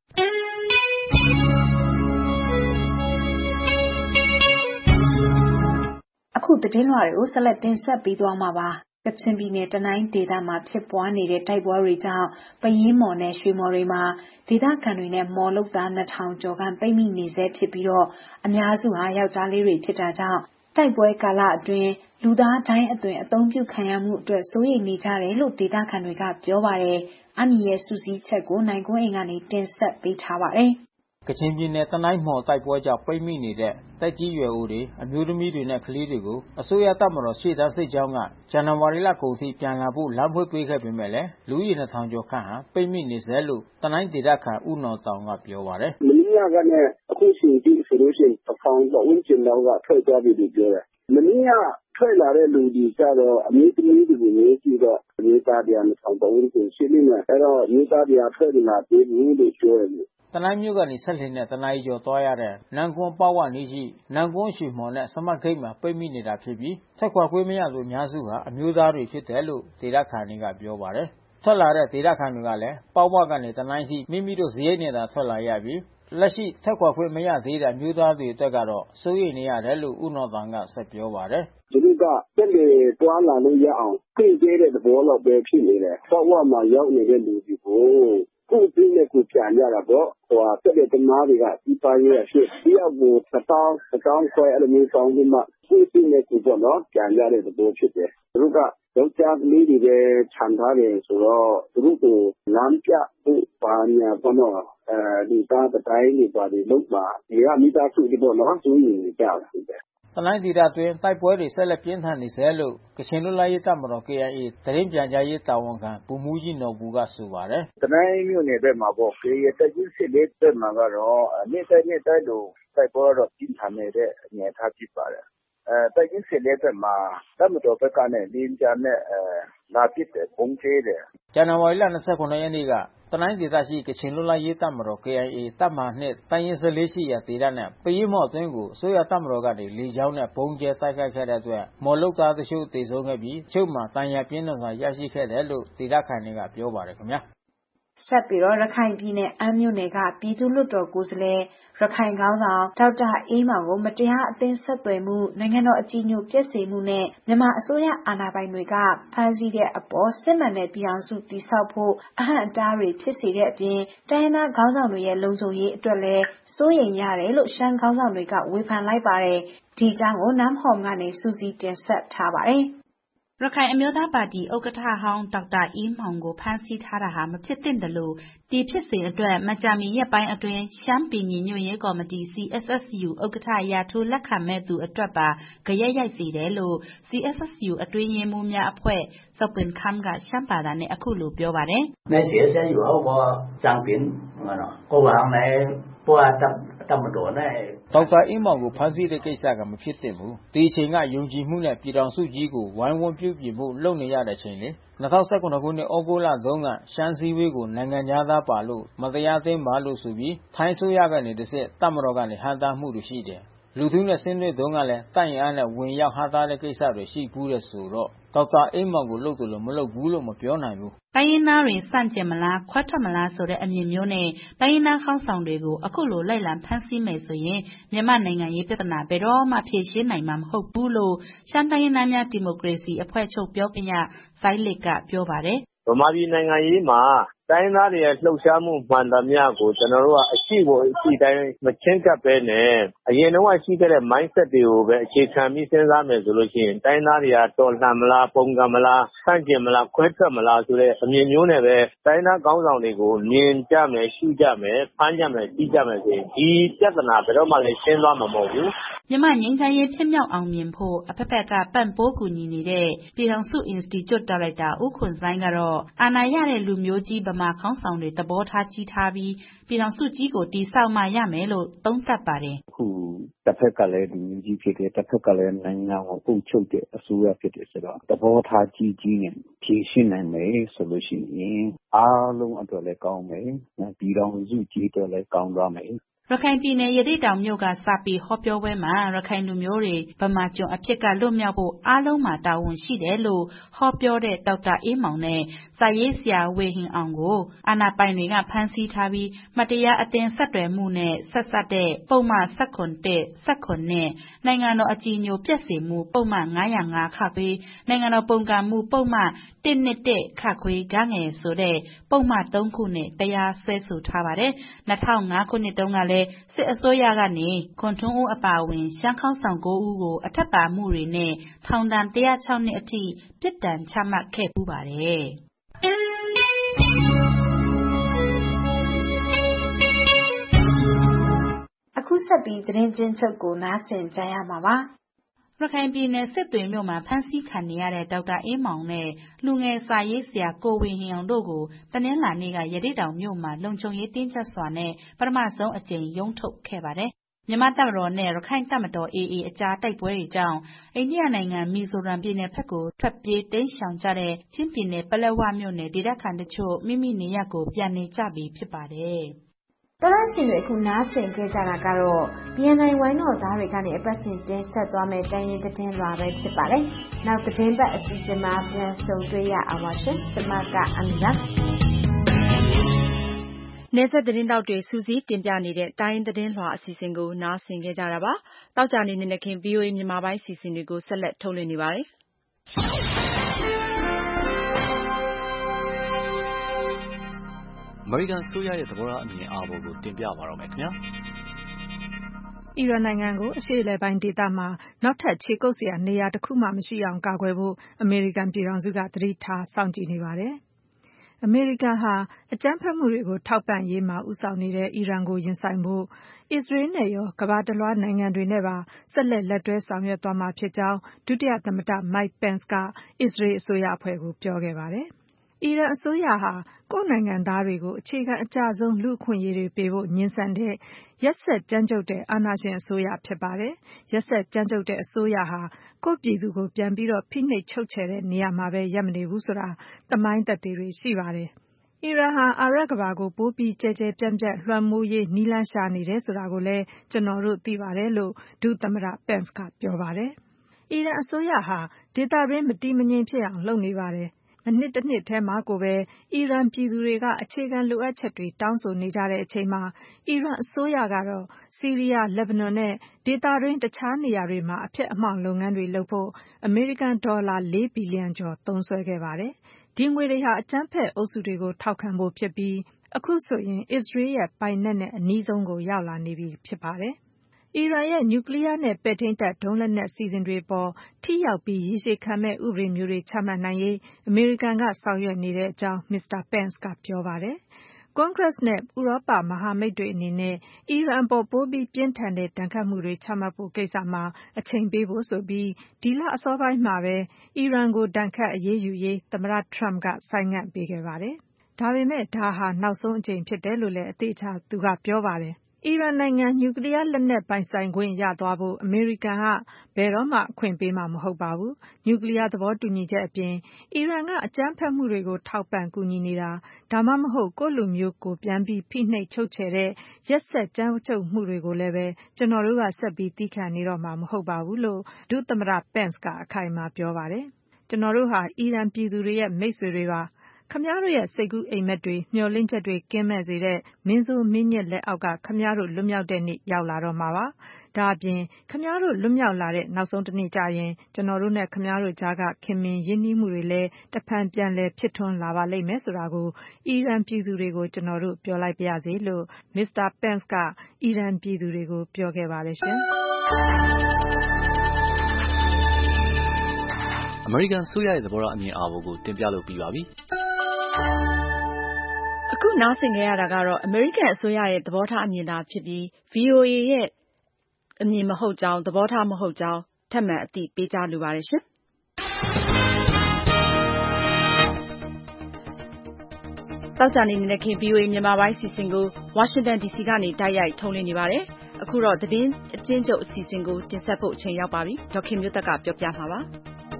အခုသတင်းလွှာတွေကိုဆက်လက်တင်ဆက်ပေးသွားမှာပါကချင်ပြည်နယ်တနိုင်းဒေသမှာဖြစ်ပွားနေတဲ့တိုက်ပွဲတွေကြောင့်ပယင်းမော်နဲ့ရွှေမော်တွေမှာဒေသခံတွေနဲ့မော်လုသားနှစ်ထောင်ကျော်ကပိတ်မိနေဆဲဖြစ်ပြီးတော့အများစုဟာယောက်ျားလေးတွေဖြစ်တာကြောင့်တိုက်ပွဲကာလအတွင်းလူသားတိုင်းအသွင်အသုံးပြုခံရမှုအတွက်စိုးရိမ်နေကြတယ်လို့ဒေသခံတွေကပြောပါတယ်အမီရဲ့စူးစီးချက်ကိုနိုင်ကွန်းအိမ်ကနေတင်ဆက်ပေးထားပါတယ်ကချင်ပြည်နယ်တနိုင်းမော်တိုက်ပွဲကြောင့်ပိတ်မိနေတဲ့တက်ကြီးရွယ်အိုတွေအမျိုးသမီးတွေနဲ့ကလေးတွေကိုအစိုးရတပ်မတော်ရှေ့တန်းစစ်ကြောင်းကဇန်နဝါရီလကုန်ထိပြန်လာဖို့လမ်းဖွင့်ပေးခဲ့ပေမဲ့လည်းလူဦးရေနှစ်ထောင်ကျော်ခန့်ဟာပိတ်မိနေဆဲလို့တနိုင်းဒေသခံဦးနော်တောင်ကပြောပါတယ်မင်းရကနဲ့အခုချိန်ထိဆိုလို့ရှိရင်အဖောင်းတော့ဝင်းကျင်တော့ကထွက်သွားပြီလို့ပြောတယ်မင်းရထွက်လာတဲ့လူကြီးကြတော့အမျိုးသမီးတွေကိုရေးကြည့်တော့အမျိုးသားတရားနှစ်ထောင်တော့ဝင်းကျင်ရှိနေတယ်အဲ့တော့အမျိုးသားတရားထွက်လာပြီးဘူးလို့ပြောတယ်တနိုင်းမြို့ကနေဆက်လင်းတဲ့တနိုင်းကျော်သွားရတဲ့နန်းကွန်းပေါ့ဝနေရှိနန်းကွန်းရွှေမော်နဲ့စမတ်ဂိတ်မှာပိတ်မိနေတာဖြစ်ပြီးထွက်ခွာခွင့်မရသူအများစုဟာအမျိုးသားတွေဖြစ်တယ်လို့ဒေသခံတွေကပြောပါတယ်ထွက်လာတဲ့ဒေသခံတွေကလည်းပေါ့ဝကနေတနိုင်းထိမိမိတို့ဇရိတ်နေတာထွက်လာရပြီးလက်ရှိထွက်ခွာခွင့်မရသေးတဲ့အမျိုးသားတွေအတွက်ကတော့စိုးရိမ်နေရတယ်လို့ဦးနော်တောင်ကဆက်ပြောပါတယ်သူတို့ကတက်လေတွားလာလို့ရအောင်သိကျတဲ့သဘောလောက်ပဲဖြစ်နေတယ်ပေါ့ဝမှာရောက်နေတဲ့လူတွေကိုခုပြင်းနဲ့ခုပြန်ရတာပေါ့ဟိုတက်တဲ့တမားတွေကဒီပါရရဲ့ဖြစ်ဒီအဘူသတောင်းသတောင်းခွဲအဲ့လိုမျိုးကောင်းပြီးမှခုပြင်းနဲ့ခုပေါ့နော်ပြန်ရတဲ့သဘောဖြစ်တယ်သူတို့ကယောက်ျားကလေးတွေပဲခြံထားတယ်ဆိုတော့သူတို့ကိုလမ်းပြဖို့ပါညာပေါ့နော်အဲဒီသားတိုင်းတွေပါတွေလုံးပါဒီကမိသားစုတွေပေါ့နော်သူရင်ကြတာဖြစ်တယ်တနိုင်းဒေသတွင်းတိုက်ပွဲတွေဆက်လက်ပြင်းထန်နေဆဲလို့ကချင်လွတ်လပ်ရေးတပ်မတော် K I A သတင်းပြန်ကြားရေးတာဝန်ခံဗိုလ်မှူးကြီးနော်ဘူကဆိုပါတယ်တနိုင်းမြို့နယ်ဘက်မှာပေါ့ K I A တပ်ကြီးစစ်လေးဘက်မှာကတော့နေ့တိုင်းနေ့တိုင်းလိုတိုက်ပွဲတော့ပြင်းထန်နေတဲ့အနေအထားဖြစ်ပါတယ်အဲတိုက်ကြီးစစ်လေးဘက်မှာတပ်မတော်ဘက်ကနဲ့လင်းကြနဲ့အဲလာပစ်တယ်ပုံသေးတယ်ဇန်နဝါရီလ၂၇ရက်နေ့ကတနိုင်းဒေသရှိကချင်လွတ်လပ်ရေးတပ်မတော် K I A တပ်မဟာ၂တိုင်းရင်း၁၄ရှိရာဒေသနဲ့ပယင်းမော့အတွင်းကိုအစိုးရတပ်မတော်ကနေလေကြောင်းနဲ့ပုံကျဲတိုက်ခိုက်ခဲ့တဲ့အတွက်မော်လုသားတချို့သေဆုံးခဲ့ပြီးချုပ်မှာတန်ရာပြင်းထန်စွာရရှိခဲ့တယ်လို့ဒေသခံတွေကပြောပါတယ်ခင်ဗျာဆက်ပြီးတော့ရခိုင်ပြည်နယ်အမ်းမြို့နယ်ကပြည်သူ့လွှတ်တော်ကိုယ်စားလှယ်ရခိုင်ခေါင်းဆောင်ဒေါက်တာအေးမောင်ကိုမတရားအသင်းဆက်သွယ်မှုနိုင်ငံတော်အကြီးအကျယ်ပျက်စေမှုနဲ့မြန်မာအစိုးရအာဏာပိုင်တွေကဖမ်းဆီးတဲ့အပေါ်စစ်မှန်တဲ့ပြည်အောင်စုတည်ဆောက်ဖို့အဟန့်အတားတွေဖြစ်စေတဲ့အပြင်တိုင်းရင်းသားခေါင်းဆောင်တွေရဲ့လုံခြုံရေးအတွက်လည်းစိုးရိမ်ရတယ်လို့ရှမ်းခေါင်းဆောင်တွေကဝေဖန်လိုက်ပါတယ်ဒီအကြောင်းကိုနမ်ဟောမ်ကနေစူးစီးတင်ဆက်ထားပါတယ်ရခိုင်အမျိုးသားပါတီဥက္ကဋ္ဌဟောင်းဒေါက်တာအေးမောင်ကိုဖမ်းဆီးထားတာဟာမဖြစ်သင့်တယ်လို့ဒီဖြစ်စဉ်အတွက်မကြာမီရက်ပိုင်းအတွင်းရှမ်းပြည်ညီညွတ်ရေးကော်မတီ C S S U ဥက္ကဋ္ဌရာထူးလက်ခံမဲ့သူအတွက်ပါကြရက်ရိုက်စေတယ်လို့ C S S U အတွင်းရေးမှူးများအဖွဲ့စောပင်ခမ်ကရှမ်းဘာသာနဲ့အခုလိုပြောပါတယ်။မဲ့ C S S U ဟောဘောစံပင်နော်ကိုဝမ်းနဲ့ပွားတပ်တပ်မတော်နဲ့ဒေါက်တာအေးမောင်ကိုဖမ်းဆီးတဲ့ကိစ္စကမဖြစ်သင့်ဘူးဒီအချိန်ကယုံကြည်မှုနဲ့ပြည်တော်စုကြီးကိုဝိုင်းဝန်းပြုပြင်ဖို့လုပ်နေရတဲ့ချိန်လေ၂၀၁၇ခုနှစ်ဩဂုတ်လတုန်းကရှမ်းစည်းဝေးကိုနိုင်ငံသားသားပါလို့မတရားသိမ်းပါလို့ဆိုပြီးထိုင်းဆိုရကနေတစ်ဆက်တပ်မတော်ကနေဟန်တာမှုတွေရှိတယ်လူထုနဲ့ဆင်းရဲတုန်းကလည်းတိုင်အားနဲ့ဝင်ရောက်ဟာတာတဲ့ကိစ္စတွေရှိဘူးတဲ့ဆိုတော့ဒေါက်တာအေးမောင်ကိုလုပ်တယ်လို့မလုပ်ဘူးလို့မပြောနိုင်ဘူးတိုင်းရင်းသားတွေစန့်ကျင်မလားခွဲထွက်မလားဆိုတဲ့အမြင်မျိုးနဲ့တိုင်းရင်းသားခေါင်းဆောင်တွေကိုအခုလိုလိုက်လံဖမ်းဆီးမယ်ဆိုရင်မြန်မာနိုင်ငံရေးပြဿနာဘယ်တော့မှဖြေရှင်းနိုင်မှာမဟုတ်ဘူးလို့ရှမ်းတိုင်းရင်းသားများဒီမိုကရေစီအဖွဲ့ချုပ်ပြောခွင့်ရစိုင်းလစ်ကပြောပါတယ်ဗမာပြည်နိုင်ငံရေးမှာတိုင်းသားတွေရဲ့လှုပ်ရှားမှုမှန်သမျှကိုကျွန်တော်တို့ကအရှိကိုအရှိတိုင်းမချင်းကပ်ပဲနဲ့အရင်တော့ရှိခဲ့တဲ့ mindset တွေကိုပဲအခြေခံပြီးစဉ်းစားမယ်ဆိုလို့ရှိရင်တိုင်းသားတွေကတော်လှန်မလားပုံကံမလားဆန့်ကျင်မလားခွဲထွက်မလားဆိုတဲ့အမြင်မျိုးနဲ့ပဲတိုင်းသားကောင်းဆောင်တွေကိုမြင်ကြမယ်ရှုကြမယ်ဖမ်းကြမယ်ကြီးကြမယ်ဆိုရင်ဒီပြဿနာဘယ်တော့မှလည်းရှင်းသွားမှာမဟုတ်ဘူးမြန်မာငြိမ်းချမ်းရေးဖြစ်မြောက်အောင်မြင်ဖို့အဖက်ဖက်ကပံ့ပိုးကူညီနေတဲ့ပြည်ထောင်စု Institute ဒါရိုက်တာဦးခွန်ဆိုင်ကတော့အာဏာရတဲ့လူမျိုးကြီးဗမာခေါင်းဆောင်တွေသဘောထားကြီးထားပြီးပြည်ထောင်စုကြီးကိုတည်ဆောက်မှရမယ်လို့သုံးသပ်ပါတယ်အခုတစ်ဖက်ကလည်းလူမျိုးကြီးဖြစ်တယ်တစ်ဖက်ကလည်းနိုင်ငံကိုအုပ်ချုပ်တဲ့အစိုးရဖြစ်တယ်ဆိုတော့သဘောထားကြီးကြီးနဲ့ဖြည့်ရှင်းနိုင်မယ်ဆိုလို့ရှိရင်အားလုံးအတွက်လည်းကောင်းမယ်ပြည်ထောင်စုကြီးအတွက်လည်းကောင်းသွားမယ်ရခိုင်ပြည်နယ်ရသေ့တောင်မြို့ကစပီဟောပြောပွဲမှာရခိုင်လူမျိုးတွေဗမာကျွန်အဖြစ်ကလွတ်မြောက်ဖို့အားလုံးမှာတာဝန်ရှိတယ်လို့ဟောပြောတဲ့ဒေါက်တာအေးမောင်နဲ့စာရေးဆရာဝေဟင်အောင်ကိုအာဏာပိုင်တွေကဖမ်းဆီးထားပြီးမတရားအသင်းဆက်သွယ်မှုနဲ့ဆက်စပ်တဲ့ပုံမှန်၁၇ ၁၇နဲ့နိုင်ငံတော်အကြီးအကျယ်ပျက်စေမှုပုံမှန်၅၀၅ခခွေနိုင်ငံတော်ပုံကံမှုပုံမှန်၁၂၁ခခွေဂငယ်ဆိုတဲ့ပုံမှန်၃ခုနဲ့တရားစွဲဆိုထားပါတယ်၂၀၀၅ခုနှစ်တုန်းကလည်းစစ်အစိုးရကနေခွန်ထွန်းဦးအပါအဝင်ရှမ်းခေါင်းဆောင်၉ဦးကိုအထက်ပါမှုတွေနဲ့ထောင်ဒဏ်၁၀၆နှစ်အထိပြစ်ဒဏ်ချမှတ်ခဲ့ပူးပါတယ်အခုဆက်ပြီးသတင်းချင်းချုပ်ကိုနားဆင်ကြရမှာပါရခိုင်ပြည်နယ်စစ်တွေမြို့မှာဖမ်းဆီးခံနေရတဲ့ဒေါက်တာအေးမောင်နဲ့လူငယ်စာရေးဆရာကိုဝေဟင်အောင်တို့ကိုတနင်္လာနေ့ကရသေ့တောင်မြို့မှာလုံခြုံရေးတင်းကျပ်စွာနဲ့ပထမဆုံးအကြိမ်ရုံးထုတ်ခဲ့ပါတယ်။မြန်မာတပ်မတော်နဲ့ရခိုင်တပ်မတော် A A အကြားတိုက်ပွဲတွေကြောင့်အိန္ဒိယနိုင်ငံမီဇိုရမ်ပြည်နယ်ဘက်ကိုထွက်ပြေးတိမ်းရှောင်ကြတဲ့ချင်းပြည်နယ်ပလက်ဝမြို့နယ်ဒေသခံတချို့မိမိနေရပ်ကိုပြန်နေကြပြီဖြစ်ပါတယ်။တော်ရရှင်တွေအခုနားဆင်ကြကြတာကတော့ B N I ဝိုင်းတော်သားတွေကနေအပတ်စဉ်တင်ဆက်သွားမယ့်တိုင်းရင်းသတင်းလွှာပဲဖြစ်ပါတယ်။နောက်သတင်းပတ်အစီအစဉ်မှာပြန်ဆုံတွေ့ရအောင်ပါရှင်။ကျွန်မကအမီပါနယ်စပ်သတင်းတောက်တွေစူးစီးတင်ပြနေတဲ့တိုင်းသတင်းလွှာအစီအစဉ်ကိုနားဆင်ကြကြတာပါ။တောက်ကြနေနေခင် V O A မြန်မာပိုင်းအစီအစဉ်တွေကိုဆက်လက်ထုတ်လွှင့်နေပါတယ်။အမေရိကန်အစိုးရရဲ့သဘောထားအမြင်အာဘော်ကိုတင်ပြပါတော့မယ်ခင်ဗျာ။အီရန်နိုင်ငံကိုအရှေ့အလယ်ပိုင်းဒေသမှာနောက်ထပ်ခြေကုပ်စရာနေရာတစ်ခုမှမရှိအောင်ကာကွယ်ဖို့အမေရိကန်ပြည်ထောင်စုကသတိထားစောင့်ကြည့်နေပါတယ်။အမေရိကန်ဟာအကြမ်းဖက်မှုတွေကိုထောက်ပံ့ရေးမှာဦးဆောင်နေတဲ့အီရန်ကိုရင်ဆိုင်ဖို့အစ္စရေးနဲ့ရောကမ္ဘာတစ်လွှားနိုင်ငံတွေနဲ့ပါဆက်လက်လက်တွဲဆောင်ရွက်သွားမှာဖြစ်ကြောင်းဒုတိယသမ္မတ Mike Pence ကအစ္စရေးအစိုးရအဖွဲ့ကိုပြောခဲ့ပါတယ်။အီရန်အစိုးရဟာကိုယ့်နိုင်ငံသားတွေကိုအခြေခံအကျဆုံးလူ့အခွင့်အရေးတွေပေးဖို့ငြင်းဆန်တဲ့ရက်စက်ကြမ်းကြုတ်တဲ့အာဏာရှင်အစိုးရဖြစ်ပါတယ်။ရက်စက်ကြမ်းကြုတ်တဲ့အစိုးရဟာကိုယ့်ပြည်သူကိုပြန်ပြီးတော့ဖိနှိပ်ချုပ်ချယ်တဲ့နေရာမှာပဲရပ်မနေဘူးဆိုတာသမိုင်းသက်သေတွေရှိပါတယ်။အီရန်ဟာအာရပ်ကမ္ဘာကိုပိုပြီးကျယ်ကျယ်ပြန့်ပြန့်လွှမ်းမိုးရေးနည်းလမ်းရှာနေတယ်ဆိုတာကိုလည်းကျွန်တော်တို့သိပါတယ်လို့ဒုသမ္မတ Pence ကပြောပါတယ်။အီရန်အစိုးရဟာဒေသတွင်းမတည်မငြိမ်ဖြစ်အောင်လုပ်နေပါတယ်။မနှစ်တစ်နှစ်ထဲမှာကိုပဲအီရန်ပြည်သူတွေကအခြေခံလိုအပ်ချက်တွေတောင်းဆိုနေကြတဲ့အချိန်မှာအီရန်အစိုးရကတော့ဆီးရီးယား၊လက်ဘနွန်နဲ့ဒေသတွင်းတခြားနေရာတွေမှာအဖျက်အမှောင့်လုပ်ငန်းတွေလုပ်ဖို့အမေရိကန်ဒေါ်လာလေးဘီလီယံကျော်သုံးစွဲခဲ့ပါတယ်။ဒီငွေတွေဟာအကြမ်းဖက်အုပ်စုတွေကိုထောက်ခံဖို့ဖြစ်ပြီးအခုဆိုရင်အစ္စရေးရဲ့ပိုင်နက်နဲ့အနီးဆုံးကိုရောက်လာနေပြီဖြစ်ပါတယ်။အီရန်ရဲ့နျူကလ িয়ার နဲ့ပဲ့ထိန်းတပ်ဒုံးလက်နက်စီစဉ်တွေအပေါ်ထိရောက်ပြီးရေရှည်ခံမယ့်ဥပဒေမျိုးတွေချမှတ်နိုင်ရေးအမေရိကန်ကဆောင်ရွက်နေတဲ့အကြောင်းမစ္စတာ Pence ကပြောပါတယ်။ကွန်ဂရက်နဲ့ဥရောပမဟာမိတ်တွေအနေနဲ့အီရန်အပေါ်ပိုပြီးပြင်းထန်တဲ့ဒဏ်ခတ်မှုတွေချမှတ်ဖို့ကိစ္စမှာအချိန်ပေးဖို့ဆိုပြီးဒီလအစောပိုင်းမှာပဲအီရန်ကိုဒဏ်ခတ်အရေးယူရေးသမ္မတ Trump ကဆိုင်းငံ့ပေးခဲ့ပါတယ်။ဒါပေမဲ့ဒါဟာနောက်ဆုံးအကြိမ်ဖြစ်တယ်လို့လည်းအသေးချာသူကပြောပါတယ်။အီရန်နိုင်ငံနျူကလ িয়ার လက်နက်ပိုင်ဆိုင်ခွင့်ရသွားဖို့အမေရိကန်ကဘယ်တော့မှအခွင့်ပေးမှာမဟုတ်ပါဘူး။နျူကလ িয়ার သဘောတူညီချက်အပြင်အီရန်ကအကြမ်းဖက်မှုတွေကိုထောက်ပံ့ကူညီနေတာဒါမှမဟုတ်ကိုယ့်လူမျိုးကိုပြန်ပြီးဖိနှိပ်ချုပ်ချယ်တဲ့ရက်စက်ကြမ်းကြုတ်မှုတွေကိုလည်းပဲကျွန်တော်တို့ကဆက်ပြီးသီးခံနေတော့မှာမဟုတ်ပါဘူးလို့ဒုသမ္မတ Pence ကအခိုင်အမာပြောပါတယ်။ကျွန်တော်တို့ဟာအီရန်ပြည်သူတွေရဲ့မိတ်ဆွေတွေပါခမည်းတော်ရဲ့စိတ်ကူးအိမ်မက်တွေမျှော်လင့်ချက်တွေကင်းမဲ့စေတဲ့မင်းဆိုးမင်းညစ်လက်အောက်ကခမည်းတော်လွတ်မြောက်တဲ့နေ့ရောက်လာတော့မှာပါ။ဒါအပြင်ခမည်းတော်လွတ်မြောက်လာတဲ့နောက်ဆုံးတစ်နေ့ကျရင်ကျွန်တော်တို့နဲ့ခမည်းတော်ကြားကခင်မင်ရင်းနှီးမှုတွေလည်းတဖန်ပြန်လဲဖြစ်ထွန်းလာပါလိမ့်မယ်ဆိုတာကိုအီရန်ပြည်သူတွေကိုကျွန်တော်တို့ပြောလိုက်ပါရစေလို့မစ္စတာ Pence ကအီရန်ပြည်သူတွေကိုပြောခဲ့ပါတယ်ရှင်။အမေရိကန်ဆိုရရဲ့သဘောထားအမြင်အာဘော်ကိုတင်ပြလို့ပြီးပါပြီ။အခုနားဆင်ကြရတာကတော့အမေရိကန်အစိုးရရဲ့သဘောထားအမြင်သာဖြစ်ပြီး ဗွီအိုအေ ရဲ့အမြင်မဟုတ်ကြောင်းသဘောထားမဟုတ်ကြောင်းထပ်မံအသိပေးကြားလိုပါတယ်ရှင်။သောကြာနေ့နေ့ခင် ဗွီအိုအေမြန်မာပိုင်းအစီအစဉ်ကိုဝါရှင်တန်ဒီစီကနေတိုက်ရိုက်ထုတ်လွှင့်နေပါတယ်။အခုတော့သတင်းအကျဉ်းချုပ်အစီအစဉ်ကိုတင်ဆက်ဖို့အချိန်ရောက်ပါပြီ။ဒေါက်ခင်မျိုးသက်ကပြောပြမှာပါ။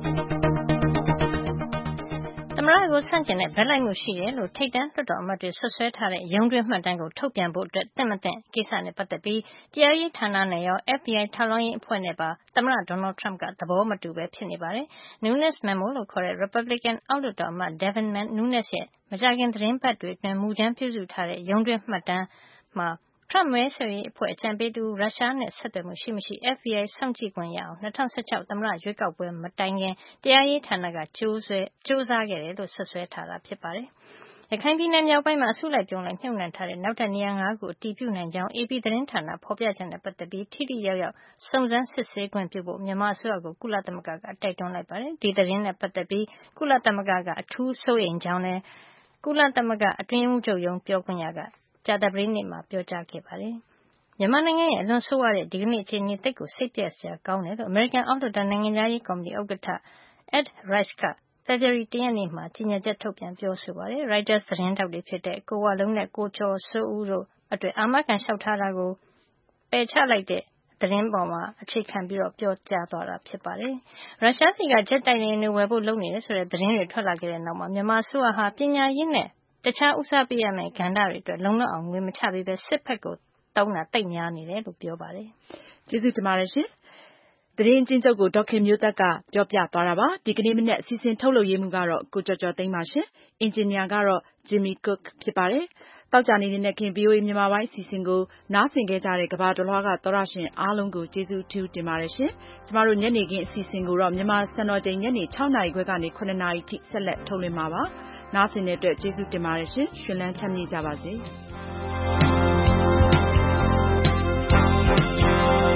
သမ္မတကိုဆန့်ကျင်တဲ့ဘက်လိုက်မှုရှိတယ်လို့ထိပ်တန်းလွှတ်တော်အမတ်တွေဆွဆွဲထားတဲ့ရုံးတွင်းမှတ်တမ်းကိုထုတ်ပြန်ဖို့အတွက်တင့်မတင့်ကိစ္စနဲ့ပတ်သက်ပြီးတရားရေးဌာနနဲ့ရော F B I ထောက်လှမ်းရေးအဖွဲ့နဲ့ပါသမ္မတ Donald Trump ကသဘောမတူပဲဖြစ်နေပါတယ်။ Nunes Memo လို့ခေါ်တဲ့ Republican အောက်လွှတ်တော်အမတ် Devin Nunes ရဲ့မကြာခင်သတင်းပတ်တွေအတွင်းမူကြမ်းပြုစုထားတဲ့ရုံးတွင်းမှတ်တမ်းမှာTrump မဲဆွယ်ရေးအဖွဲ့အကြံပေးတူရုရှားနဲ့ဆက်သွယ်မှုရှိမရှိ F B I စောင့်ကြည့်ခွင့်ရအောင်၂၀၁၆သမ္မတရွေးကောက်ပွဲမတိုင်ခင်တရားရေးဌာနကကြိုးဆွဲကြိုးစားခဲ့တယ်လို့ဆွဆွဲထားတာဖြစ်ပါတယ်။ရခိုင်ပြည်နယ်မြောက်ပိုင်းမှာအစုလိုက်ပြုံလိုက်မြုပ်နှံထားတဲ့နောက်ထပ်နေရာ၅ခုအတည်ပြုနိုင်ကြောင်း A P သတင်းဌာနဖော်ပြချက်နဲ့ပတ်သက်ပြီးထိထိရောက်ရောက်စုံစမ်းစစ်ဆေးခွင့်ပြုဖို့မြန်မာအစိုးရကိုကုလသမဂ္ဂကတိုက်တွန်းလိုက်ပါတယ်။ဒီသတင်းနဲ့ပတ်သက်ပြီးကုလသမဂ္ဂကအထူးစိုးရိမ်ကြောင်းနဲ့ကုလသမဂ္ဂအတွင်းရေးမှူးချုပ်ရုံးပြောခွင့်ရကကြာသပတေးနေ့မှာပြောကြားခဲ့ပါတယ်။မြန်မာနိုင်ငံရဲ့အလွန်ဆိုးဝါးတဲ့ဒီကနေ့အခြေအနေသိပ်ကိုစိတ်ပျက်စရာကောင်းတယ်လို့အမေရိကန်အောက်လွှတ်တော်နိုင်ငံသားရေးကော်မတီဥက္ကဋ္ဌ Ed Royce ကဖေဖေါ်ဝါရီလတစ်ရက်နေ့မှာကြေညာချက်ထုတ်ပြန်ပြောဆိုပါတယ်။ Reuters သတင်းထောက်တွေဖြစ်တဲ့ကိုဝလုံးနဲ့ကိုကျော်စိုးဦးတို့အတွက်အာမခံလျှောက်ထားတာကိုပယ်ချလိုက်တဲ့သတင်းပေါ်မှာအခြေခံပြီးတော့ပြောကြားသွားတာဖြစ်ပါတယ်။ရုရှားစီကဂျက်တိုက်လေယာဉ်တွေဝယ်ဖို့လုပ်နေတယ်ဆိုတဲ့သတင်းတွေထွက်လာခဲ့တဲ့နောက်မှာမြန်မာအစိုးရဟာပညာရေးနဲ့တခြားဦးစားပေးရမယ့်ကဏ္ဍတွေအတွက်လုံလောက်အောင်ငွေမချပေးဘဲစစ်ဖက်ကိုတောင်းတာတိတ်များနေတယ်လို့ပြောပါတယ်။ကျေးဇူးတင်ပါတယ်ရှင်။သတင်းချင်းချုပ်ကိုဒေါက်ခင်မျိုးသက်ကပြောပြသွားတာပါ။ဒီကနေ့မနေ့အစီအစဉ်ထုတ်လုပ်ရေးမှုကတော့ကိုကျော်ကျော်သိန်းပါရှင်။အင်ဂျင်နီယာကတော့ Jimmy Cook ဖြစ်ပါတယ်။တောက်ကြနေနေခင် ဗွီအိုအေမြန်မာပိုင်းအစီအစဉ်ကိုနားဆင်ခဲ့ကြတဲ့ကမ္ဘာတလွှားကသောရရှင်အားလုံးကိုကျေးဇူးထူးတင်ပါတယ်ရှင်။ကျမတို့ညနေခင်းအစီအစဉ်ကိုတော့မြန်မာစံတော်ချိန်ညနေ၆နာရီခွဲကနေ၇နာရီထိဆက်လက်ထုတ်လွှင့်မှာပါ။နားဆင်တဲ့အတွက်ကျေးဇူးတင်ပါတယ်ရှင်။ရှင်လန်းချမ်းမြေ့ကြပါစေ။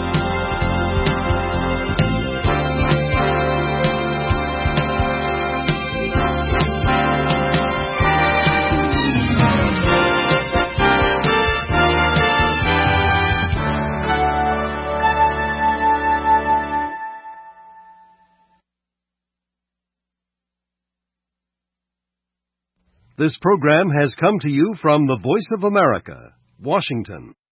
This program has come to you from the Voice of America, Washington.